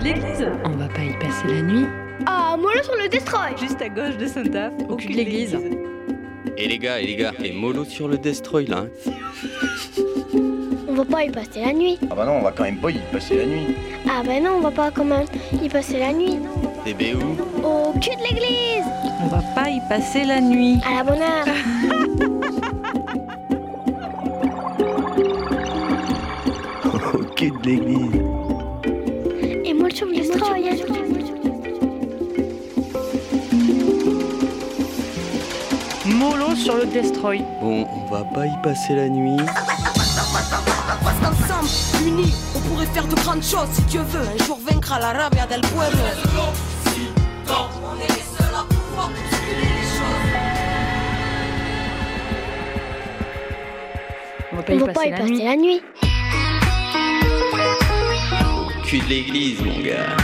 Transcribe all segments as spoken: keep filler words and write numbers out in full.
l'église. On va pas y passer la nuit. Ah, mollo sur le Destroy. Juste à gauche de Saint-Aph, au cul de l'église. Et les gars, et les gars, et mollo sur le Destroy là. Hein. On va pas y passer la nuit. Ah bah non, on va quand même pas y passer la nuit. Ah bah non, on va pas quand même y passer la nuit. T B où? Au cul de l'église. On va pas y passer la nuit. À la bonne heure. Au cul de l'église. Et mollo sur le Destroy. Mollo sur le Destroy. Bon, on va pas y passer la nuit. Parce qu'ensemble, unis, on pourrait faire de grandes choses. Si Dieu veut, un jour vaincre la rabia del pueblo. On est les seuls à pouvoir bousculer les choses. On va pas On y va passer, pas y la, passer nuit. la nuit. Cul de l'église, mon gars.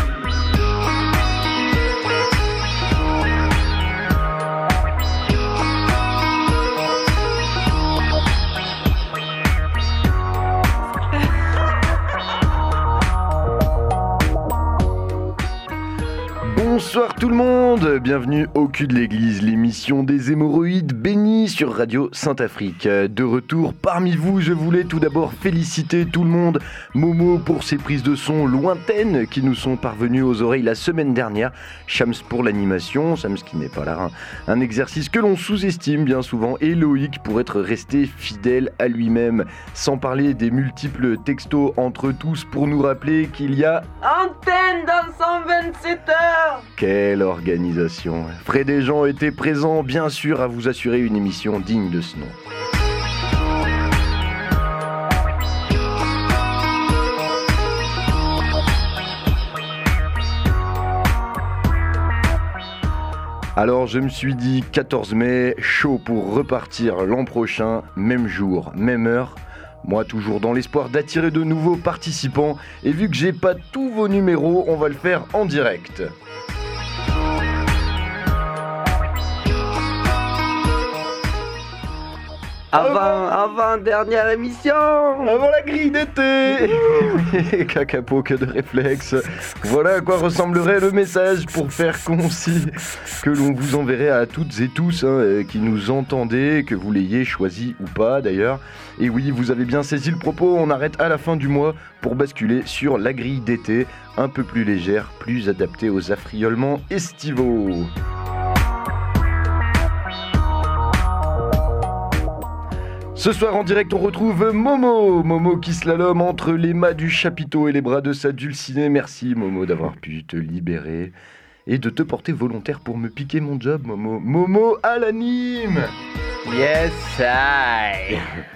Bonsoir tout le monde, bienvenue au cul de l'église, l'émission des hémorroïdes bénis sur Radio Saint-Afrique. De retour parmi vous, je voulais tout d'abord féliciter tout le monde, Momo pour ses prises de son lointaines qui nous sont parvenues aux oreilles la semaine dernière, Shams pour l'animation, Shams qui n'est pas là, un exercice que l'on sous-estime bien souvent, et Loïc pour être resté fidèle à lui-même, sans parler des multiples textos entre tous pour nous rappeler qu'il y a Antenne dans cent vingt-sept heures. Quelle organisation! Fred et Jean étaient présents, bien sûr, à vous assurer une émission digne de ce nom. Alors je me suis dit quatorze mai, chaud pour repartir l'an prochain, même jour, même heure. Moi toujours dans l'espoir d'attirer de nouveaux participants, et vu que j'ai pas tous vos numéros, on va le faire en direct. Avant, avant dernière émission. Avant la grille d'été. Cacapo, que de réflexe. Voilà à quoi ressemblerait le message pour faire concis que l'on vous enverrait à toutes et tous hein, qui nous entendez, que vous l'ayez choisi ou pas d'ailleurs. Et oui, vous avez bien saisi le propos, on arrête à la fin du mois pour basculer sur la grille d'été, un peu plus légère, plus adaptée aux affriolements estivaux. Ce soir en direct on retrouve Momo, Momo qui slalome entre les mâts du chapiteau et les bras de sa dulcinée. Merci Momo d'avoir pu te libérer et de te porter volontaire pour me piquer mon job Momo. Momo à l'anime. Yes I.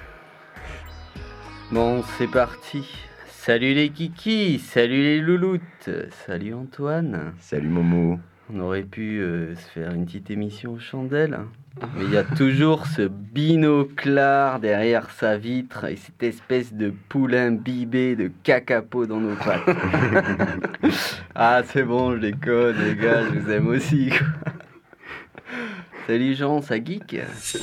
Bon c'est parti. Salut les kikis, salut les louloutes, salut Antoine. Salut Momo. On aurait pu euh, se faire une petite émission aux chandelles. Mais il y a toujours ce binoclard derrière sa vitre et cette espèce de poulain imbibé de cacapo dans nos pattes. Ah, c'est bon, je déconne, les gars, je vous aime aussi. Quoi. Salut Jean, ça geek?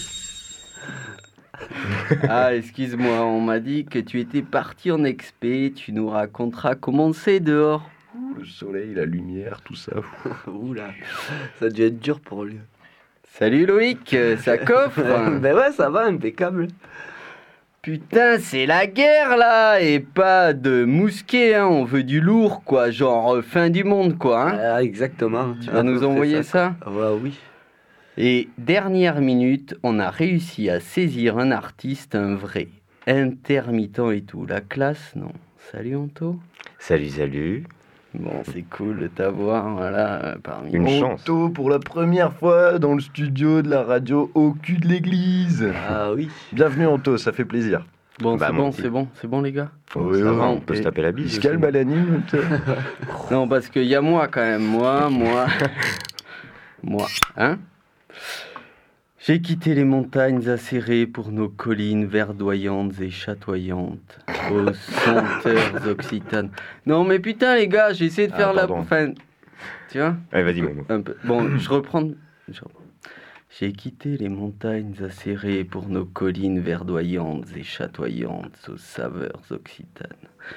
Ah, excuse-moi, on m'a dit que tu étais parti en expé, tu nous raconteras comment c'est dehors. Le soleil, la lumière, tout ça. Oula, ça a dû être dur pour lui. Salut Loïc, ça coffre? Ben ouais, ça va, impeccable. Putain, c'est la guerre là, et pas de mousquet, hein. On veut du lourd quoi, genre euh, fin du monde quoi. Hein. Ah, exactement. Tu vas nous envoyer ça, ça Ouais, oui. Et dernière minute, on a réussi à saisir un artiste, un vrai, intermittent et tout. La classe, non. Salut Anto. Salut, salut. Bon, c'est cool de t'avoir, voilà, parmi Une chance. Anto pour la première fois dans le studio de la radio au cul de l'église. Ah oui. Bienvenue Anto, ça fait plaisir. Bon, bah, c'est bon, c'est bon, c'est bon les gars. Oui, ça oui, va, oui. on peut se taper la bise. Il se calme à l'anime. Non, parce qu'il y a moi quand même, moi, moi, moi, hein. J'ai quitté les montagnes acérées pour nos collines verdoyantes et chatoyantes, aux senteurs occitanes. Non mais putain les gars, j'ai essayé de faire ah, la... Pardon. Enfin, tu vois. Allez, vas-y, Momo. Un peu. Bon, je reprends... je reprends. J'ai quitté les montagnes acérées pour nos collines verdoyantes et chatoyantes, aux saveurs occitanes.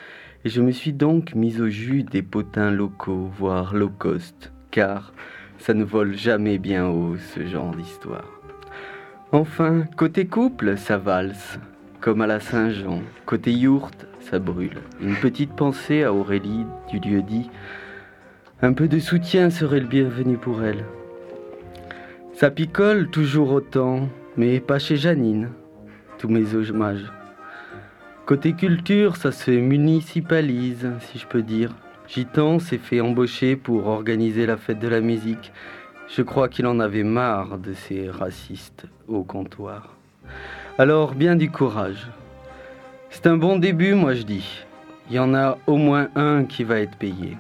Et je me suis donc mis au jus des potins locaux, voire low cost, car ça ne vole jamais bien haut ce genre d'histoire. Enfin, côté couple, ça valse, comme à la Saint-Jean. Côté yourte, ça brûle. Une petite pensée à Aurélie du lieu-dit. Un peu de soutien serait le bienvenu pour elle. Ça picole toujours autant, mais pas chez Janine. Tous mes hommages. Côté culture, ça se municipalise, si je peux dire. Gitan s'est fait embaucher pour organiser la fête de la musique. Je crois qu'il en avait marre de ces racistes au comptoir. Alors, bien du courage. C'est un bon début, moi je dis. Il y en a au moins un qui va être payé.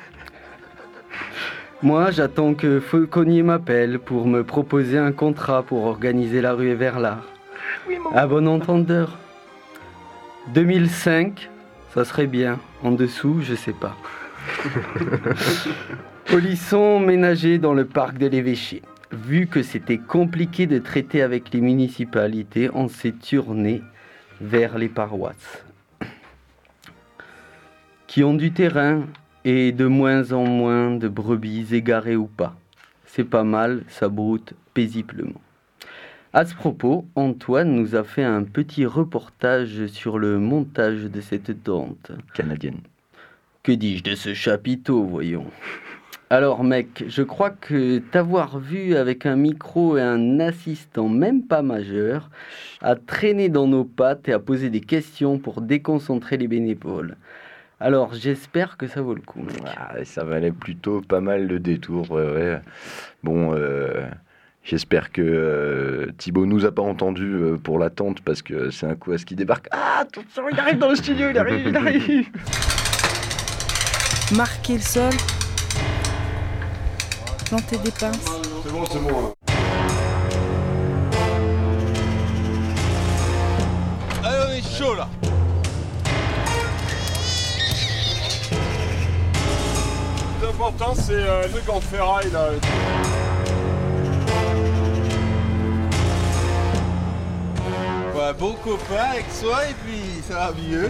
Moi, j'attends que Fauconnier m'appelle pour me proposer un contrat pour organiser la rue Everlard. Oui, à bon entendeur. deux mille cinq, ça serait bien. En dessous, je sais pas. Polisson ménagé dans le parc de l'évêché. Vu que c'était compliqué de traiter avec les municipalités, on s'est tourné vers les paroisses. Qui ont du terrain et de moins en moins de brebis égarées ou pas. C'est pas mal, ça broute paisiblement. À ce propos, Antoine nous a fait un petit reportage sur le montage de cette tente. Canadienne. Que dis-je de ce chapiteau, voyons. Alors mec, je crois que t'avoir vu avec un micro et un assistant même pas majeur, à traîner dans nos pattes et à poser des questions pour déconcentrer les bénévoles. Alors j'espère que ça vaut le coup, mec. Ah, ça valait plutôt pas mal le détour, ouais, ouais. Bon, euh, j'espère que euh, Thibaut nous a pas entendu euh, pour l'attente parce que c'est un coup à ce qui débarque. Ah, attention, il arrive dans le studio, il arrive, il arrive. Marquer le sol. Planter des pinces. C'est bon, c'est bon. Allez, on est chaud là. Le plus important, c'est euh, le truc en ferraille là. Ouais, bon copain avec soi et puis ça va mieux.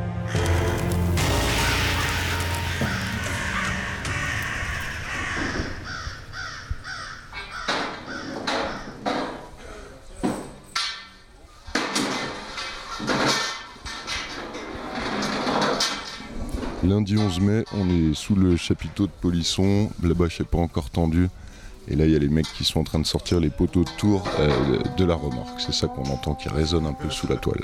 Lundi onze mai, on est sous le chapiteau de Polisson. La bâche n'est pas encore tendue. Et là, il y a les mecs qui sont en train de sortir les poteaux de tour euh, de la remorque. C'est ça qu'on entend qui résonne un peu sous la toile.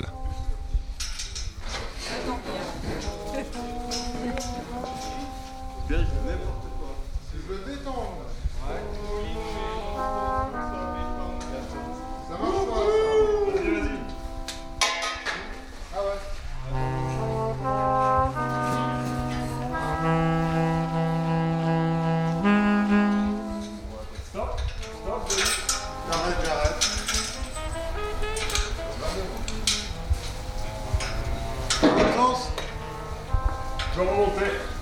Je vais remonter.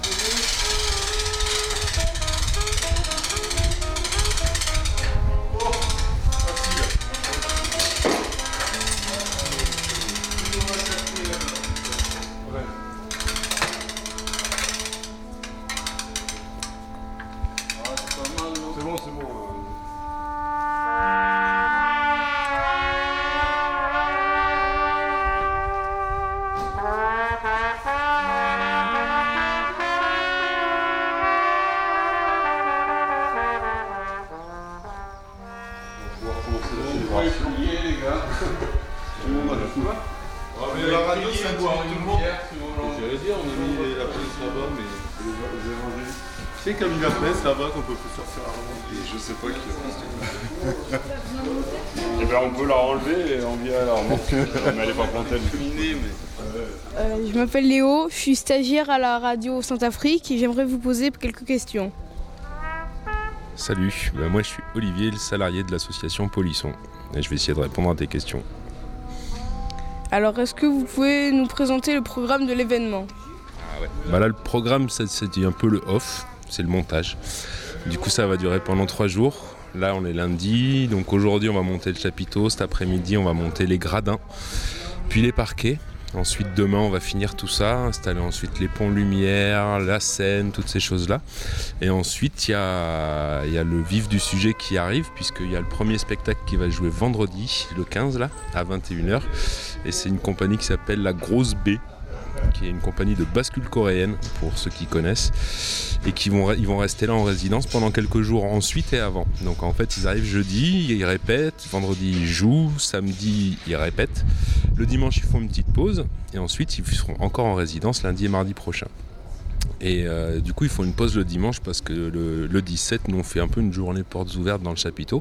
Oh, facile. Ouais. Ah, c'est pas mal, non ? C'est bon, c'est bon. La radio, ça boit tout le monde. J'allais dire, on a mis la police là-bas, mais vous avez mangé. Tu sais, comme il a presse là-bas, qu'on peut plus sortir avant. Et je sais pas qui. Et bien, on peut la enlever et envier à la remorque. Mais elle est pas plantée, elle est finie, mais. Euh, je m'appelle Léo, je suis stagiaire à la radio Saint-Afrique et j'aimerais vous poser quelques questions. Salut, bah moi je suis Olivier, le salarié de l'association Polisson. Et je vais essayer de répondre à tes questions. Alors, est-ce que vous pouvez nous présenter le programme de l'événement ? Ah ouais. Bah là, le programme, ça, c'est un peu le off, c'est le montage. Du coup, ça va durer pendant trois jours. Là, on est lundi, donc aujourd'hui, on va monter le chapiteau. Cet après-midi, on va monter les gradins, puis les parquets. Ensuite, demain, on va finir tout ça, installer ensuite les ponts lumière, la scène, toutes ces choses-là. Et ensuite, il y a, y a le vif du sujet qui arrive, puisqu'il y a le premier spectacle qui va jouer vendredi, le quinze, là, à vingt et une heures. Et c'est une compagnie qui s'appelle La Grosse B, qui est une compagnie de bascule coréenne, pour ceux qui connaissent, et qui vont, ils vont rester là en résidence pendant quelques jours ensuite et avant. Donc en fait, ils arrivent jeudi, ils répètent, vendredi ils jouent, samedi ils répètent, le dimanche ils font une petite pause, et ensuite ils seront encore en résidence lundi et mardi prochain. Et euh, du coup, ils font une pause le dimanche parce que le, le dix-sept, nous on fait un peu une journée portes ouvertes dans le chapiteau.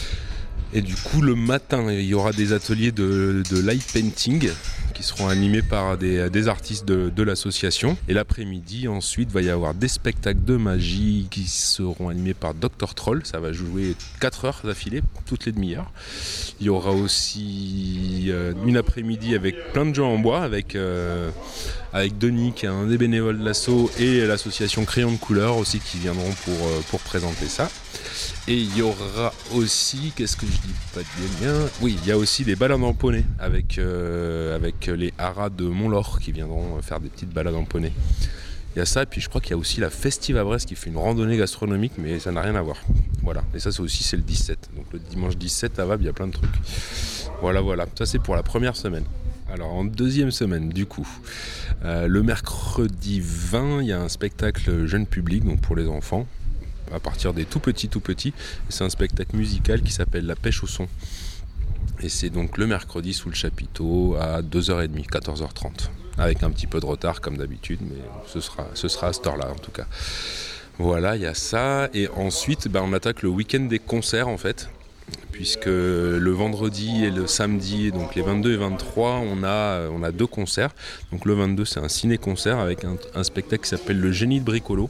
Et du coup, le matin, il y aura des ateliers de, de light painting qui seront animés par des, des artistes de, de l'association. Et l'après-midi, ensuite, il va y avoir des spectacles de magie qui seront animés par docteur Troll. Ça va jouer quatre heures d'affilée, toutes les demi-heures. Il y aura aussi euh, une après-midi avec plein de gens en bois, avec, euh, avec Denis, qui est un des bénévoles de l'asso, et l'association Crayon de couleur aussi, qui viendront pour, euh, pour présenter ça. Et il y aura aussi, qu'est-ce que je dis pas de bien, oui, il y a aussi des balades en poney avec, euh, avec les haras de Montlore qui viendront faire des petites balades en poney. Il y a ça, et puis je crois qu'il y a aussi la Festive à Brest qui fait une randonnée gastronomique, mais ça n'a rien à voir. Voilà, et ça c'est aussi c'est le dix-sept. Donc le dimanche dix-sept à Vab, il y a plein de trucs. Voilà, voilà, ça c'est pour la première semaine. Alors en deuxième semaine, du coup, euh, le mercredi vingt, il y a un spectacle jeune public, donc pour les enfants, à partir des tout petits tout petits. Et c'est un spectacle musical qui s'appelle La Pêche au son. Et c'est donc le mercredi sous le chapiteau à deux heures trente, quatorze heures trente. Avec un petit peu de retard comme d'habitude, mais ce sera, ce sera à cette heure-là en tout cas. Voilà, il y a ça. Et ensuite, ben, on attaque le week-end des concerts en fait. Puisque le vendredi et le samedi, donc les vingt-deux et vingt-trois, on a, on a deux concerts. Donc le vingt-deux, c'est un ciné-concert avec un, un spectacle qui s'appelle Le Génie de Bricolo.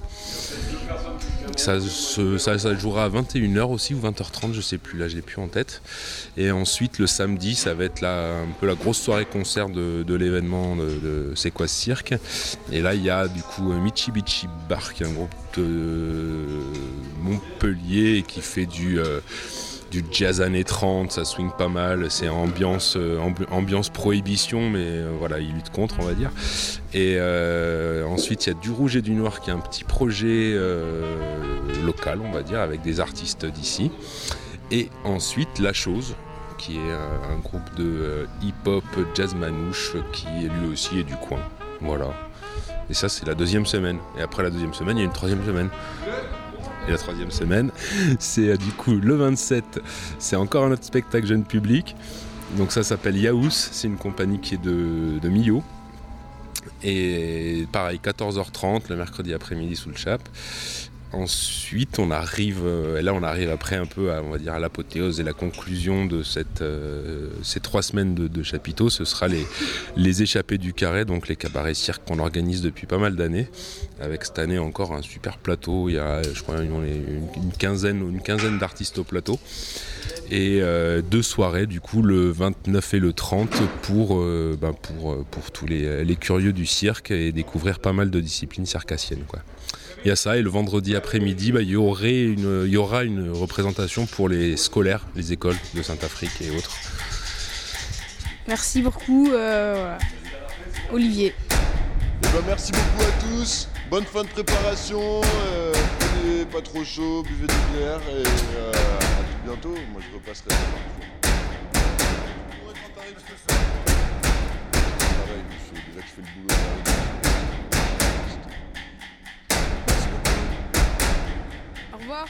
Ça, ça, ça jouera à vingt et une heures aussi, ou vingt heures trente, je sais plus, là je l'ai plus en tête. Et ensuite le samedi, ça va être la, un peu la grosse soirée concert de, de l'événement de, de C'est quoi ce cirque. Et là il y a du coup Mitsubishi Bar, qui est un groupe de Montpellier qui fait du... Euh, du jazz années trente, ça swing pas mal, c'est ambiance, euh, ambi- ambiance prohibition, mais euh, voilà, ils luttent contre, on va dire. Et euh, ensuite, il y a Du Rouge et du Noir, qui est un petit projet euh, local, on va dire, avec des artistes d'ici. Et ensuite, La Chose, qui est un, un groupe de euh, hip-hop jazz manouche, qui lui aussi est du coin. Voilà. Et ça, c'est la deuxième semaine. Et après la deuxième semaine, il y a une troisième semaine. Et la troisième semaine, c'est euh, du coup le vingt-sept, c'est encore un autre spectacle jeune public. Donc ça s'appelle Yaous, c'est une compagnie qui est de, de Millau. Et pareil, quatorze heures trente, le mercredi après-midi sous le chap. Ensuite, on arrive, et là on arrive après un peu à, on va dire, à l'apothéose et la conclusion de cette, euh, ces trois semaines de, de chapiteau. Ce sera les, les échappées du carré, donc les cabarets cirques qu'on organise depuis pas mal d'années. Avec cette année encore un super plateau, il y a je crois une, une quinzaine, une quinzaine d'artistes au plateau. Et euh, deux soirées du coup le vingt-neuf et le trente pour, euh, ben pour, pour tous les, les curieux du cirque et découvrir pas mal de disciplines circassiennes, quoi. Il y a ça, et le vendredi après-midi, bah, il y aurait une, il y aura une représentation pour les scolaires, les écoles de Saint-Afrique et autres. Merci beaucoup, euh, voilà. Olivier. Eh ben, merci beaucoup à tous, bonne fin de préparation, euh, prenez pas trop chaud, buvez des bières, et euh, à tout bientôt, moi je repasserai ça. Pareil, je fais, déjà que je fais le boulot. Au revoir.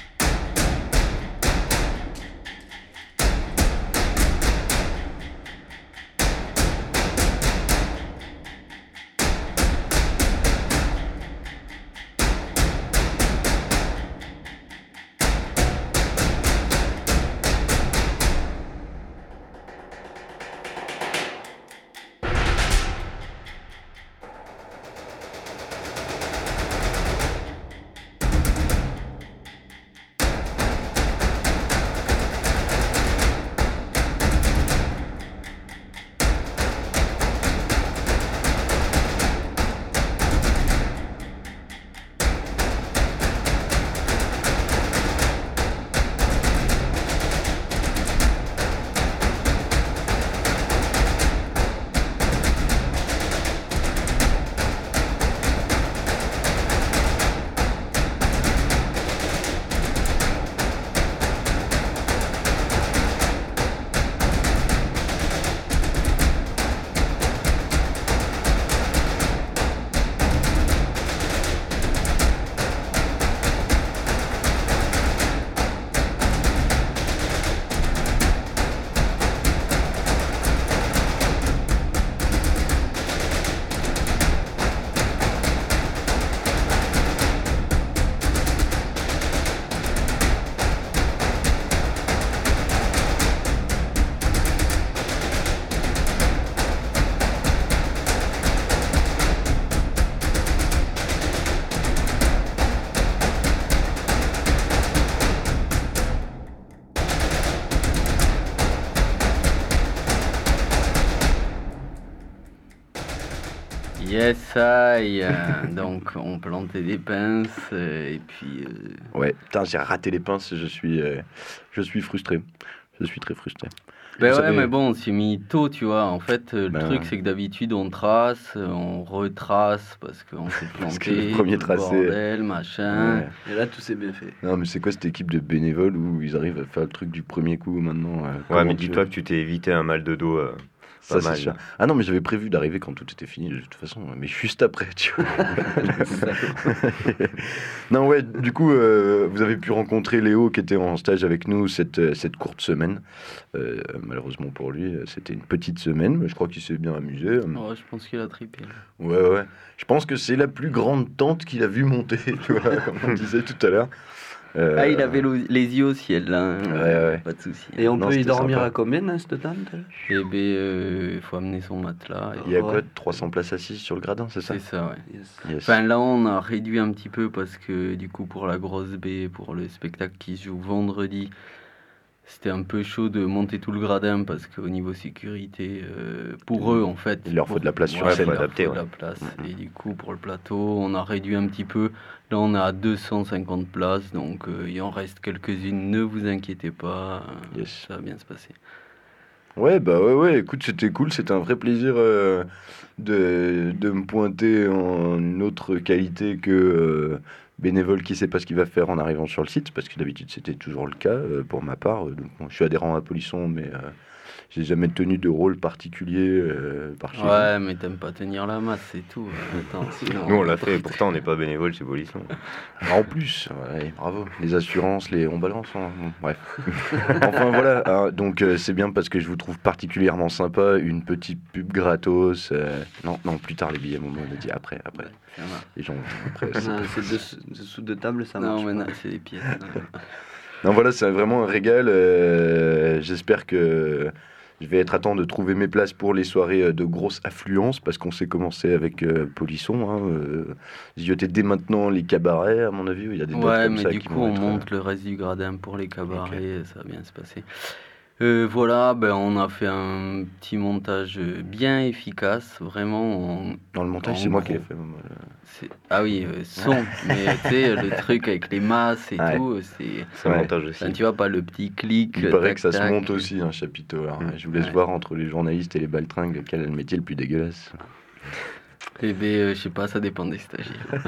Yes, I. euh, donc, on plantait des pinces euh, et puis. euh, Ouais, putain, j'ai raté les pinces, je suis, euh, je suis frustré. Je suis très frustré. Ben Vous ouais, savez- mais bon, on s'est mis tôt, tu vois. En fait, euh, le Ben truc, ouais. c'est que d'habitude, on trace, euh, on retrace parce qu'on s'est planté. Parce que le premier tout tracé- Bordel, machin. Ouais. Et là, tout s'est bien fait. Non, mais c'est quoi cette équipe de bénévoles où ils arrivent à faire le truc du premier coup maintenant euh, Ouais, comment mais tu- dis-toi que tu t'es évité un mal de dos. euh, Ça, pas c'est mal. sûr. Ah non, mais j'avais prévu d'arriver quand tout était fini, de toute façon, mais juste après, tu vois. Non, ouais, du coup, euh, vous avez pu rencontrer Léo qui était en stage avec nous cette, cette courte semaine. Euh, malheureusement pour lui, c'était une petite semaine, mais je crois qu'il s'est bien amusé. Ouais, je pense qu'il a trippé. Ouais, ouais. Je pense que c'est la plus grande tente qu'il a vu monter, tu vois, comme on disait tout à l'heure. Euh, Ah, il avait l'eau- les yeux au ciel, là. hein. Ouais, ouais. Pas de souci. Et on Non, peut y c'était dormir sympa. à combien dans cette tente? Eh ben, euh, il faut amener son matelas. et- Il y a quoi, Ouais. trois cents places assises sur le gradin, c'est ça? C'est ça, ouais. Yes. Yes. Enfin, là, on a réduit un petit peu parce que, du coup, pour la grosse baie, pour le spectacle qui se joue vendredi, c'était un peu chaud de monter tout le gradin parce qu'au niveau sécurité, euh, pour eux, en fait. Il leur faut de la place sur Ouais, scène. il leur adapter, faut de ouais. la place. Et du coup, pour le plateau, on a réduit un petit peu. Là, on a deux cent cinquante places, donc euh, il en reste quelques-unes. Ne vous inquiétez pas, euh, Yes. ça va bien se passer. Ouais, bah ouais, ouais, écoute, c'était cool, c'était un vrai plaisir euh, de, de me pointer en une autre qualité que euh, bénévole qui sait pas ce qu'il va faire en arrivant sur le site, parce que d'habitude c'était toujours le cas euh, pour ma part. Euh, Donc, bon, je suis adhérent à Polisson, mais euh, j'ai jamais tenu de rôle particulier euh, par chez Ouais, mais t'aimes pas tenir la masse, c'est tout. Attends, sinon- Nous, on l'a fait, pourtant, on n'est pas bénévole chez Polisson. vous. En plus, ouais, bravo, les assurances, les on balance, hein, bon, bref. Enfin voilà, hein, donc euh, c'est bien parce que je vous trouve particulièrement sympa, une petite pub gratos. euh, Non, non, plus tard les billets, moment, on a dit après, après. Ça marche. Les gens, après, c'est- Non, c'est dessous, dessous de table, ça marche. Non, mais pas. non, c'est des pièces. non. Non, voilà, c'est vraiment un régal. euh, J'espère que je vais être à temps de trouver mes places pour les soirées euh, de grosse affluence, parce qu'on sait commencer avec euh, Polisson. Hein, euh, zioter dès maintenant les cabarets, à mon avis, où il y a des dates Ouais, comme mais ça du qui coup, vont on être, monte le reste du gradin pour les cabarets, ça va bien se passer. Euh, voilà, ben, on a fait un petit montage bien efficace, vraiment. en- Dans le montage, en c'est moi qui l'ai gros. fait. moi, euh. C'est- Ah oui, euh, son, mais tu sais, le truc avec les masses et Ouais. tout, c'est. C'est un Ouais. montage aussi. Enfin, tu vois, pas le petit clic. Il euh, paraît tac, que ça se tac. monte aussi, un chapiteau. Alors, Mm. je vous laisse Ouais. voir entre les journalistes et les baltringues lequel est le métier le plus dégueulasse. Eh ben, euh, je sais pas, ça dépend des stagiaires.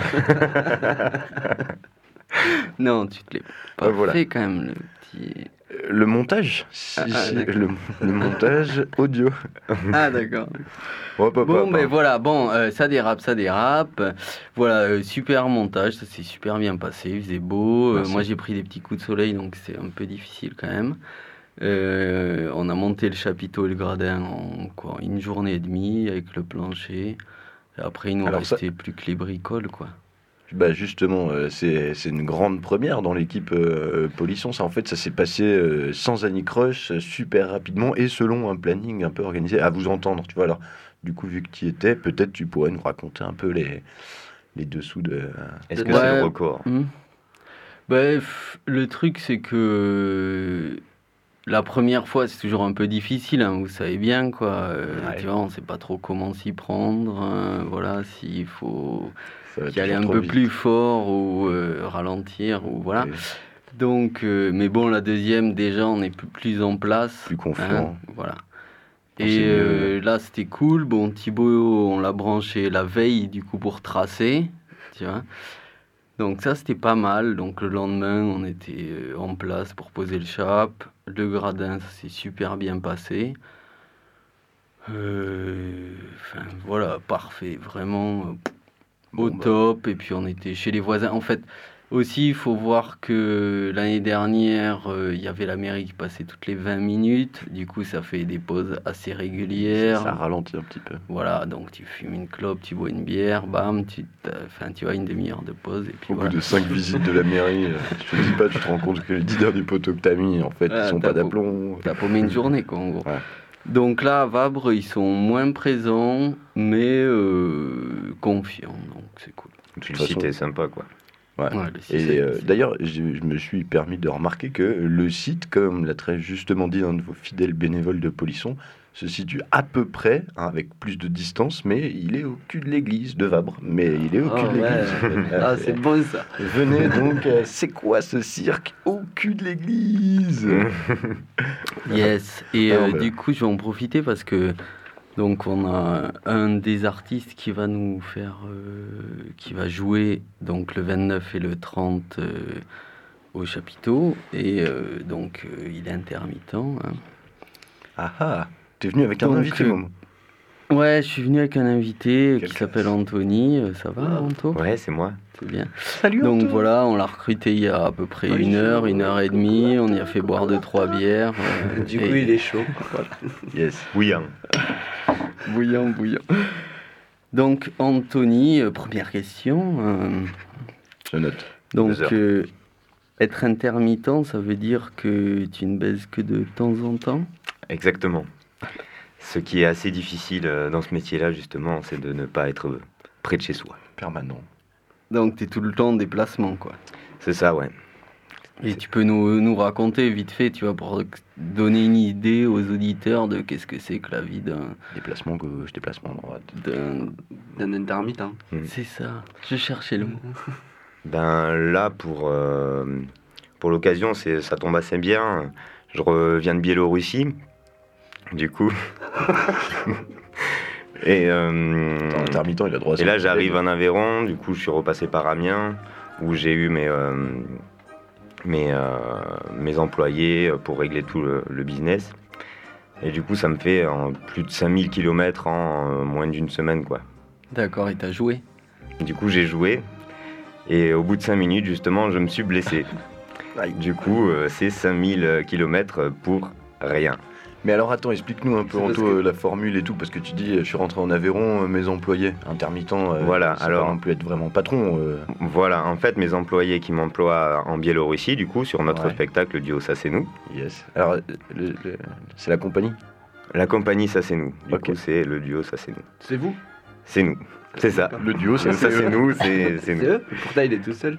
Non, tu te l'es pas Ouais, voilà. fait quand même, le petit. Euh, Le montage si, Ah, ah, si, d'accord. le, le montage audio. Ah, d'accord. Ouais, pas- Bon, pas- ben pas- voilà, bon, euh, ça dérape, ça dérape. Voilà, euh, super montage, ça s'est super bien passé, il faisait beau. Euh, Merci. moi, j'ai pris des petits coups de soleil, donc c'est un peu difficile quand même. Euh, on a monté le chapiteau et le gradin en quoi, une journée et demie avec le plancher. Et après, il nous Alors ça- restait plus que les bricoles, quoi. Bah justement, euh, c'est c'est une grande première dans l'équipe euh, Polisson. Ça, en fait, ça s'est passé euh, sans anicroche, euh, super rapidement et selon un planning un peu organisé. À vous entendre, tu vois. Alors, du coup, vu que tu y étais, peut-être tu pourrais nous raconter un peu les, les dessous de... Est-ce que Ouais. c'est le record? Hmm. Bref, le truc, c'est que la première fois, c'est toujours un peu difficile, hein, vous savez bien, quoi. Euh, Ouais. Tu vois, on sait pas trop comment s'y prendre. hein, voilà, s'il faut Ça va y aller toujours un trop peu vite. plus fort ou euh, ralentir, ou voilà. Et Donc, euh, mais bon, la deuxième, déjà, on est plus, plus en place. plus confiant. hein, voilà. On Et s'est euh, là, c'était cool. Bon, Thibaut, on l'a branché la veille, du coup, pour tracer, tu vois. Donc ça, c'était pas mal. Donc le lendemain, on était euh, en place pour poser le chap. Le gradin, ça s'est super bien passé. Euh, Enfin, voilà, parfait. Vraiment euh, au Bon, bah. top. Et puis, on était chez les voisins. En fait, aussi, il faut voir que l'année dernière, euh, il y avait la mairie qui passait toutes les vingt minutes. Du coup, ça fait des pauses assez régulières. Ça ralentit un petit peu. Voilà, donc tu fumes une clope, tu bois une bière, bam, tu, t'as- enfin, tu as une demi-heure de pause. Et puis Au voilà. bout de cinq visites de la mairie, euh, je te dis pas, tu te rends compte que les dix derniers poteaux que t'as mis, en fait, Ah, ils sont t'as pas beau- d'aplomb. T'as paumé une journée, quoi, en gros. Ouais. Donc là, à Vabre, ils sont moins présents, mais euh, confiants, donc c'est cool. De Puis toute le site façon, est sympa, quoi. Ouais. Ouais, le six, Et c'est- euh, d'ailleurs, je, je me suis permis de remarquer que le site, comme l'a très justement dit un de vos fidèles bénévoles de Polisson, se situe à peu près, hein, avec plus de distance, mais il est au cul de l'église de Vabre. Mais il est au Oh, cul de ouais. l'église. Ah, c'est bon ça. Venez donc, euh, c'est quoi ce cirque au cul de l'église? Yes. Et Ah, euh, bah. du coup, je vais en profiter parce que donc on a un des artistes qui va nous faire, euh, qui va jouer donc le vingt-neuf et le trente euh, au chapiteau et euh, donc euh, il est intermittent. Hein. Ah ah, t'es venu avec un Donc, invité, euh, Momo. Ouais, je suis venu avec un invité Quelle qui s'appelle Anthony. Euh, Ça va, Anto? Ouais, c'est moi. C'est bien. Salut Donc Anto. voilà, on l'a recruté il y a à peu près Oui, une je- heure, une heure et demie. On y a fait boire deux, trois bières. euh, Du et- coup, il est chaud. Voilà. Yes. Bouillant. Bouillant, bouillant. Donc, Anthony, euh, première question. euh, Je note. donc, Deux heures. euh, être intermittent, ça veut dire que tu ne baises que de temps en temps? Exactement. Ce qui est assez difficile euh, dans ce métier-là, justement, c'est de ne pas être euh, près de chez soi. Permanent. Donc, tu es tout le temps en déplacement, quoi. C'est ça, ouais. Et tu peux nous, nous raconter vite fait, tu vois, pour donner une idée aux auditeurs de qu'est-ce que c'est que la vie d'un... Déplacement gauche, déplacement droite. d'un... D'un intermittent. C'est ça, je cherchais le mot. Ben là, pour, euh, pour l'occasion, c'est, ça tombe assez bien. Je reviens de Biélorussie, du coup. et, euh, Attends, intermittent, il a droit à et là, son- j'arrive en Aveyron, du coup, je suis repassé par Amiens, où j'ai eu mes, euh, mes, euh, mes employés pour régler tout le, le business. Et du coup, ça me fait euh, plus de cinq mille kilomètres en euh, moins d'une semaine, quoi. D'accord, et t'as joué? Du coup, j'ai joué. Et au bout de cinq minutes, justement, je me suis blessé. Du coup, euh, c'est cinq mille kilomètres pour rien. Mais alors attends, explique-nous un peu, C'est parce Anto, que- euh, la formule et tout, parce que tu dis, euh, je suis rentré en Aveyron, euh, mes employés, intermittents, euh, Voilà, c'est alors- pas non plus être vraiment patron. euh. Voilà, en fait, mes employés qui m'emploient en Biélorussie, du coup, sur notre Ouais. spectacle, le duo Ça c'est nous. Yes. Alors, euh, le- le- c'est la compagnie? La compagnie Ça c'est nous. Du Ok. coup, c'est le duo Ça c'est nous. C'est vous? C'est nous. C'est ça. Le duo, ça, Ça c'est c'est eux. nous, c'est c'est nous. C'est eux? Pourtant, il est tout seul.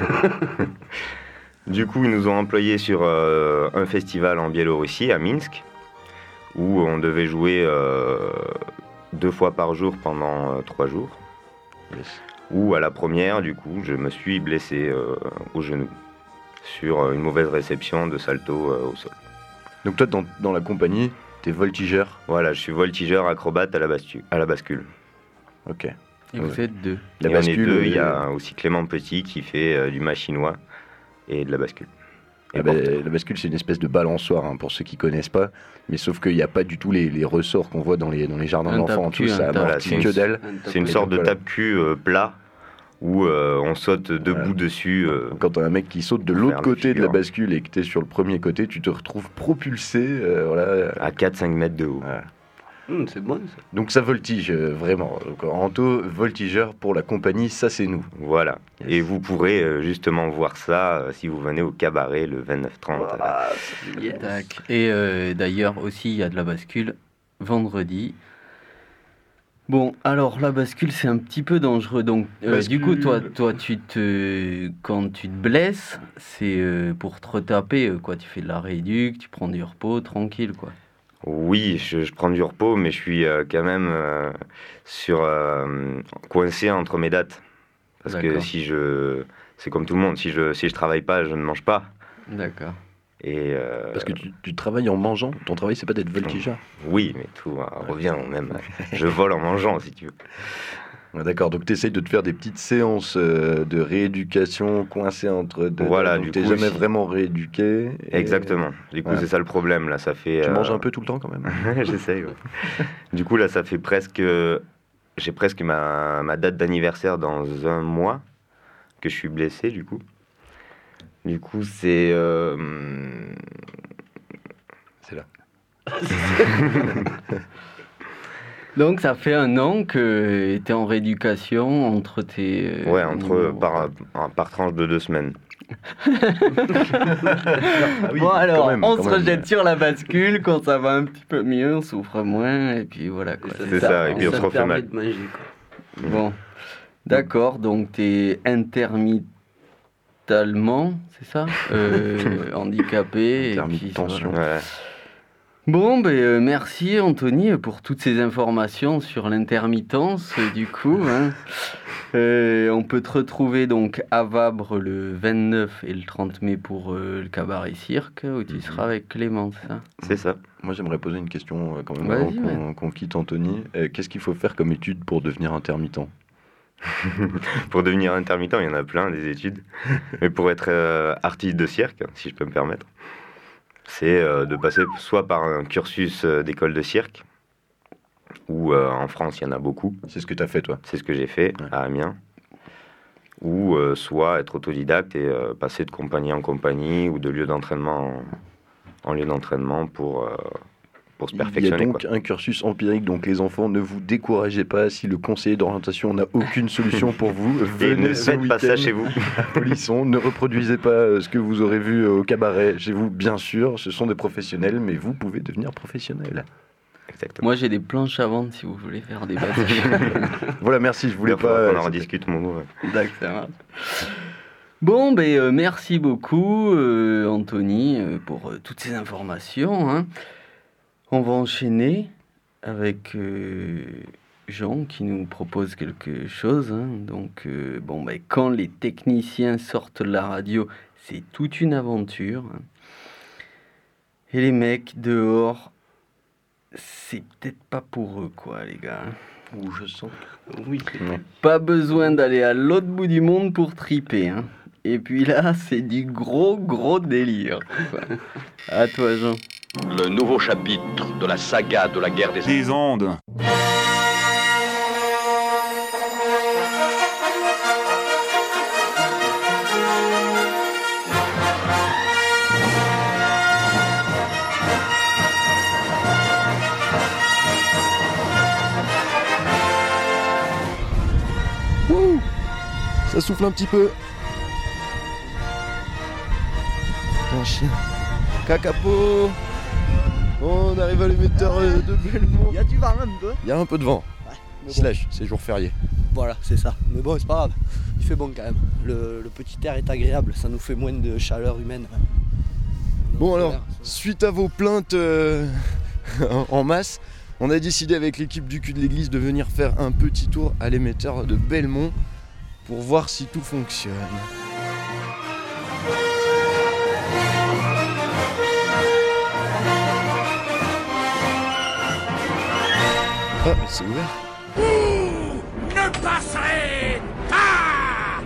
Du coup, ils nous ont employés sur euh, un festival en Biélorussie, à Minsk, où on devait jouer euh, deux fois par jour pendant euh, trois jours. Yes. Où à la première, du coup, je me suis blessé euh, au genou sur euh, une mauvaise réception de salto euh, au sol. Donc toi, dans, dans la compagnie, t'es voltigeur. Voilà, je suis voltigeur acrobate à la, bascu- à la bascule. Ok. Et vous Ouais. êtes deux. La Et on est bascule, deux, euh, il y a aussi Clément Petit qui fait euh, du machinois et de la bascule. Et Ah bah, porteur. la bascule, c'est une espèce de balançoire, hein, pour ceux qui connaissent pas. Mais sauf qu'il n'y a pas du tout les, les ressorts qu'on voit dans les, dans les jardins Un d'enfants. tape-cul, Tout ça un tape- Voilà, amortit c'est une- que dalle. C'est une sorte de Voilà. tape-cul euh, plat où euh, on saute debout Voilà. dessus. euh, Quand t'as un mec qui saute de Pour l'autre faire le côté de la figure. bascule et que t'es sur le premier côté, tu te retrouves propulsé. euh, voilà. à quatre cinq mètres de haut. Voilà. Hum, c'est bon ça. Donc ça voltige, euh, vraiment. Donc, Anto, voltigeur pour la compagnie, ça c'est nous. Voilà. Yes. Et vous pourrez euh, justement voir ça euh, si vous venez au cabaret le vingt-neuf trente. Ah, Tac. Et euh, d'ailleurs aussi, il y a de la bascule vendredi. Bon, alors la bascule, c'est un petit peu dangereux. Donc, euh, Bascule. du coup, toi, toi, tu te, quand tu te blesses, c'est euh, pour te retaper, euh, quoi. Tu fais de la rééduque, tu prends du repos, tranquille, quoi. Oui, je, je prends du repos, mais je suis euh, quand même euh, sur, euh, coincé entre mes dates. Parce que D'accord. si je... C'est comme tout le monde, si je si je travaille pas, je ne mange pas. D'accord. Et euh, Parce que tu, tu travailles en mangeant. Ton travail, c'est pas d'être voltigeur. oui, mais tout euh, revient au même. Je vole en mangeant, si tu veux. Ah, d'accord, donc tu essayes de te faire des petites séances euh, de rééducation coincées entre deux. Voilà, donc du t'es coup, jamais si- vraiment rééduqué. et- Exactement. Du coup, Ouais. c'est ça le problème, là. Ça fait... Tu euh, manges un peu tout le temps quand même. J'essaye, ouais. Du coup, là, ça fait presque... J'ai presque ma, ma date d'anniversaire dans un mois que je suis blessé, du coup. Du coup, c'est... euh, C'est là. Donc, ça fait un an que tu es en rééducation entre tes... euh, Ouais, entre, numéros. par, par tranche de deux semaines. Ah oui, Bon, alors, quand même, on quand se même. rejette sur la bascule, quand ça va un petit peu mieux, on souffre moins, et puis voilà, quoi. C'est ça, et puis on se te refait permet mal. de manger, quoi. Bon, d'accord, donc tu es intermittent totalement, c'est ça euh, handicapé. Intermittention. Voilà. Ouais. Bon, ben euh, merci Anthony pour toutes ces informations sur l'intermittence, euh, du coup. Hein. Euh, on peut te retrouver donc à Vabre le vingt-neuf et le trente mai pour euh, le cabaret cirque, où tu seras avec Clément, c'est ça ? C'est ça. Moi, j'aimerais poser une question euh, quand même Vas-y, avant qu'on, ouais. qu'on quitte Anthony. Euh, qu'est-ce qu'il faut faire comme étude pour devenir intermittent ? Pour devenir intermittent, il y en a plein, des études. Mais pour être euh, artiste de cirque, si je peux me permettre, c'est euh, de passer soit par un cursus euh, d'école de cirque, ou euh, en France, il y en a beaucoup. C'est ce que tu as fait, toi ? C'est ce que j'ai fait ouais. à Amiens. Ou euh, soit être autodidacte et euh, passer de compagnie en compagnie ou de lieu d'entraînement en, en lieu d'entraînement pour... Euh, pour se perfectionner. Il y a donc quoi. un cursus empirique, donc les enfants, ne vous découragez pas si le conseiller d'orientation n'a aucune solution pour vous. Et ne faites pas ça chez vous. À Polisson, ne reproduisez pas ce que vous aurez vu au cabaret chez vous, bien sûr, ce sont des professionnels, mais vous pouvez devenir professionnel. Exactement. Moi j'ai des planches à vendre si vous voulez faire des bâtiments. Voilà, merci, je voulais D'accord, pas... On en rediscute, mon mot. Ouais. D'accord. Bon, ben euh, merci beaucoup euh, Anthony euh, pour euh, toutes ces informations. Hein. On va enchaîner avec euh, Jean qui nous propose quelque chose. Hein. Donc, euh, bon, ben, quand les techniciens sortent de la radio, c'est toute une aventure. Hein. Et les mecs dehors, c'est peut-être pas pour eux, quoi, les gars. Ouh, je sens. Oui. Pas besoin d'aller à l'autre bout du monde pour triper. Hein. Et puis là, c'est du gros, gros délire. À toi, Jean. Le nouveau chapitre de la saga de la guerre des, des ondes. Wouh, ça souffle un petit peu. Un chien. Cacapo. On arrive à l'émetteur de Belmont. Il y a du vent un peu. Il y a un peu de vent. Ouais, Slash, bon. C'est jour férié. Voilà, c'est ça. Mais bon, c'est pas grave. Il fait bon quand même. Le, le petit air est agréable. Ça nous fait moins de chaleur humaine. Donc, bon alors, suite à vos plaintes euh, en masse, on a décidé avec l'équipe du cul de l'église de venir faire un petit tour à l'émetteur de Belmont pour voir si tout fonctionne. Ah, mais c'est ouvert. Vous ne passerez pas!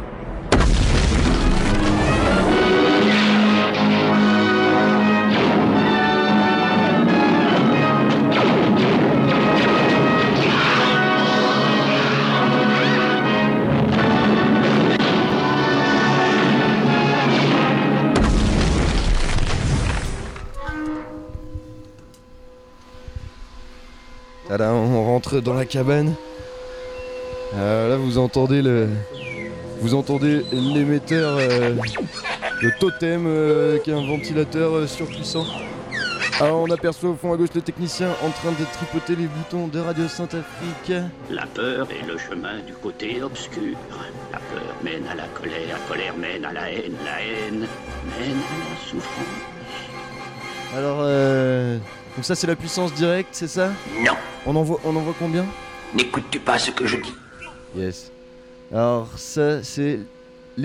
Tada, on rentre dans la cabane. Euh, là, vous entendez le, vous entendez l'émetteur, euh, le totem, euh, qui est un ventilateur euh, surpuissant. Alors, on aperçoit au fond à gauche le technicien en train de tripoter les boutons de Radio Saint-Afrique. La peur est le chemin du côté obscur. La peur mène à la colère, la colère mène à la haine, la haine mène à la souffrance. Alors, euh, donc ça c'est la puissance directe, c'est ça ? Non. On en voit, on en voit combien ? N'écoutes-tu pas ce que je dis ? Yes. Alors ça c'est l'excursion ?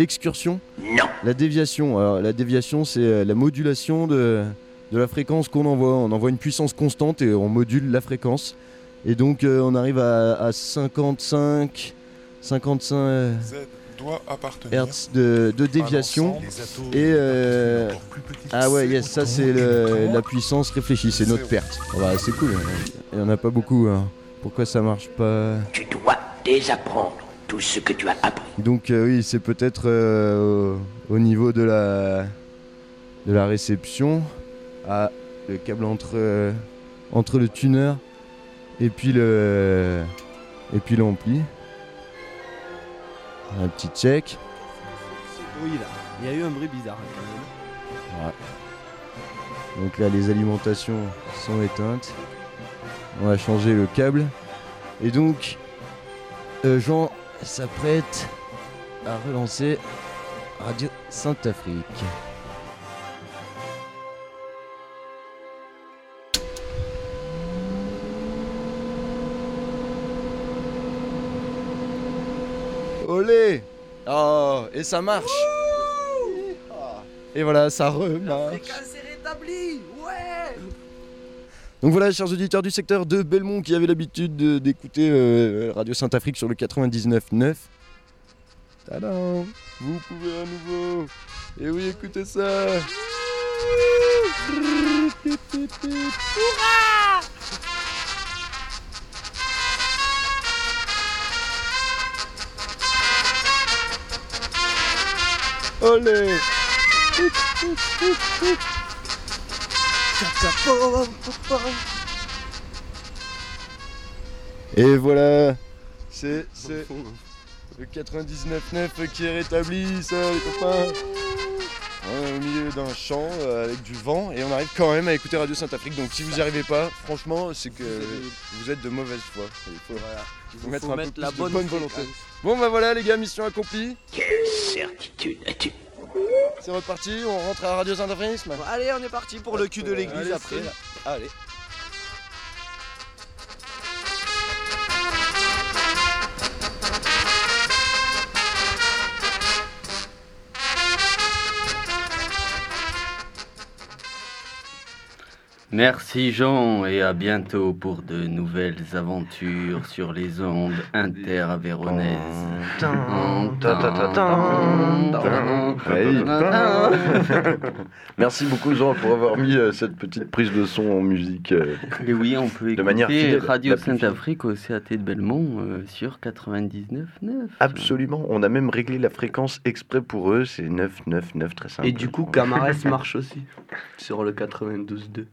Non. La déviation. Alors la déviation c'est la modulation de, de la fréquence qu'on envoie. On envoie une puissance constante et on module la fréquence. Et donc euh, on arrive à, à cinquante-cinq, cinquante-cinq euh, hertz de, de déviation. Et euh, ah ouais, yes, ça c'est le, la puissance réfléchie, c'est notre perte. Oh bah, c'est cool, il n'y en a pas beaucoup. Hein. Pourquoi ça marche pas ? Tu dois désapprendre tout ce que tu as appris. Donc euh, oui, c'est peut-être euh, au, au niveau de la, de la réception. Ah, le câble entre, euh, entre le tuner et puis le et puis l'ampli. Un petit check. Ce bruit là, il y a eu un bruit bizarre quand même. Ouais. Donc là les alimentations sont éteintes. On va changer le câble. Et donc euh, Jean s'apprête à relancer. Radio Sainte-Afrique. Olé! Oh, et ça marche! Et voilà, ça remarche. est rétabli, ouais. Donc voilà, chers auditeurs du secteur de Belmont qui avaient l'habitude de- d'écouter euh, Radio Sainte-Afrique sur le quatre-vingt-dix-neuf neuf. Tadam! Vous pouvez à nouveau. Et oui, écoutez ça. Olé! Et voilà, c'est c'est le quatre-vingt-dix-neuf neuf qui est rétabli, ça les copains. On est au milieu d'un champ euh, avec du vent et on arrive quand même à écouter Radio Sainte-Afrique. Donc si vous n'y arrivez pas, franchement, c'est que vous êtes de mauvaise foi. Il faut, Voilà. il faut Il mettre faut un mettre peu la plus de bonne bonne volonté. fréquence. Bon bah voilà les gars, mission accomplie. Quelle certitude as-tu? C'est reparti, on rentre à Radio Sainte-Afrique. Bon, allez, on est parti pour le cul de l'église Allez, après. c'est- là. Allez. Merci Jean et à bientôt pour de nouvelles aventures sur les ondes inter-aveyronaises. Merci beaucoup Jean pour avoir mis euh, cette petite prise de son en musique. euh, Et oui, on peut de manière écouter fidèle, Radio la plus fidèle. Sainte-Afrique au C A T de Belmont euh, sur quatre-vingt-dix-neuf neuf. Absolument, on a même réglé la fréquence exprès pour eux, c'est neuf neuf neuf, très simple. Et du coup, Camarès marche aussi sur le quatre-vingt-douze deux.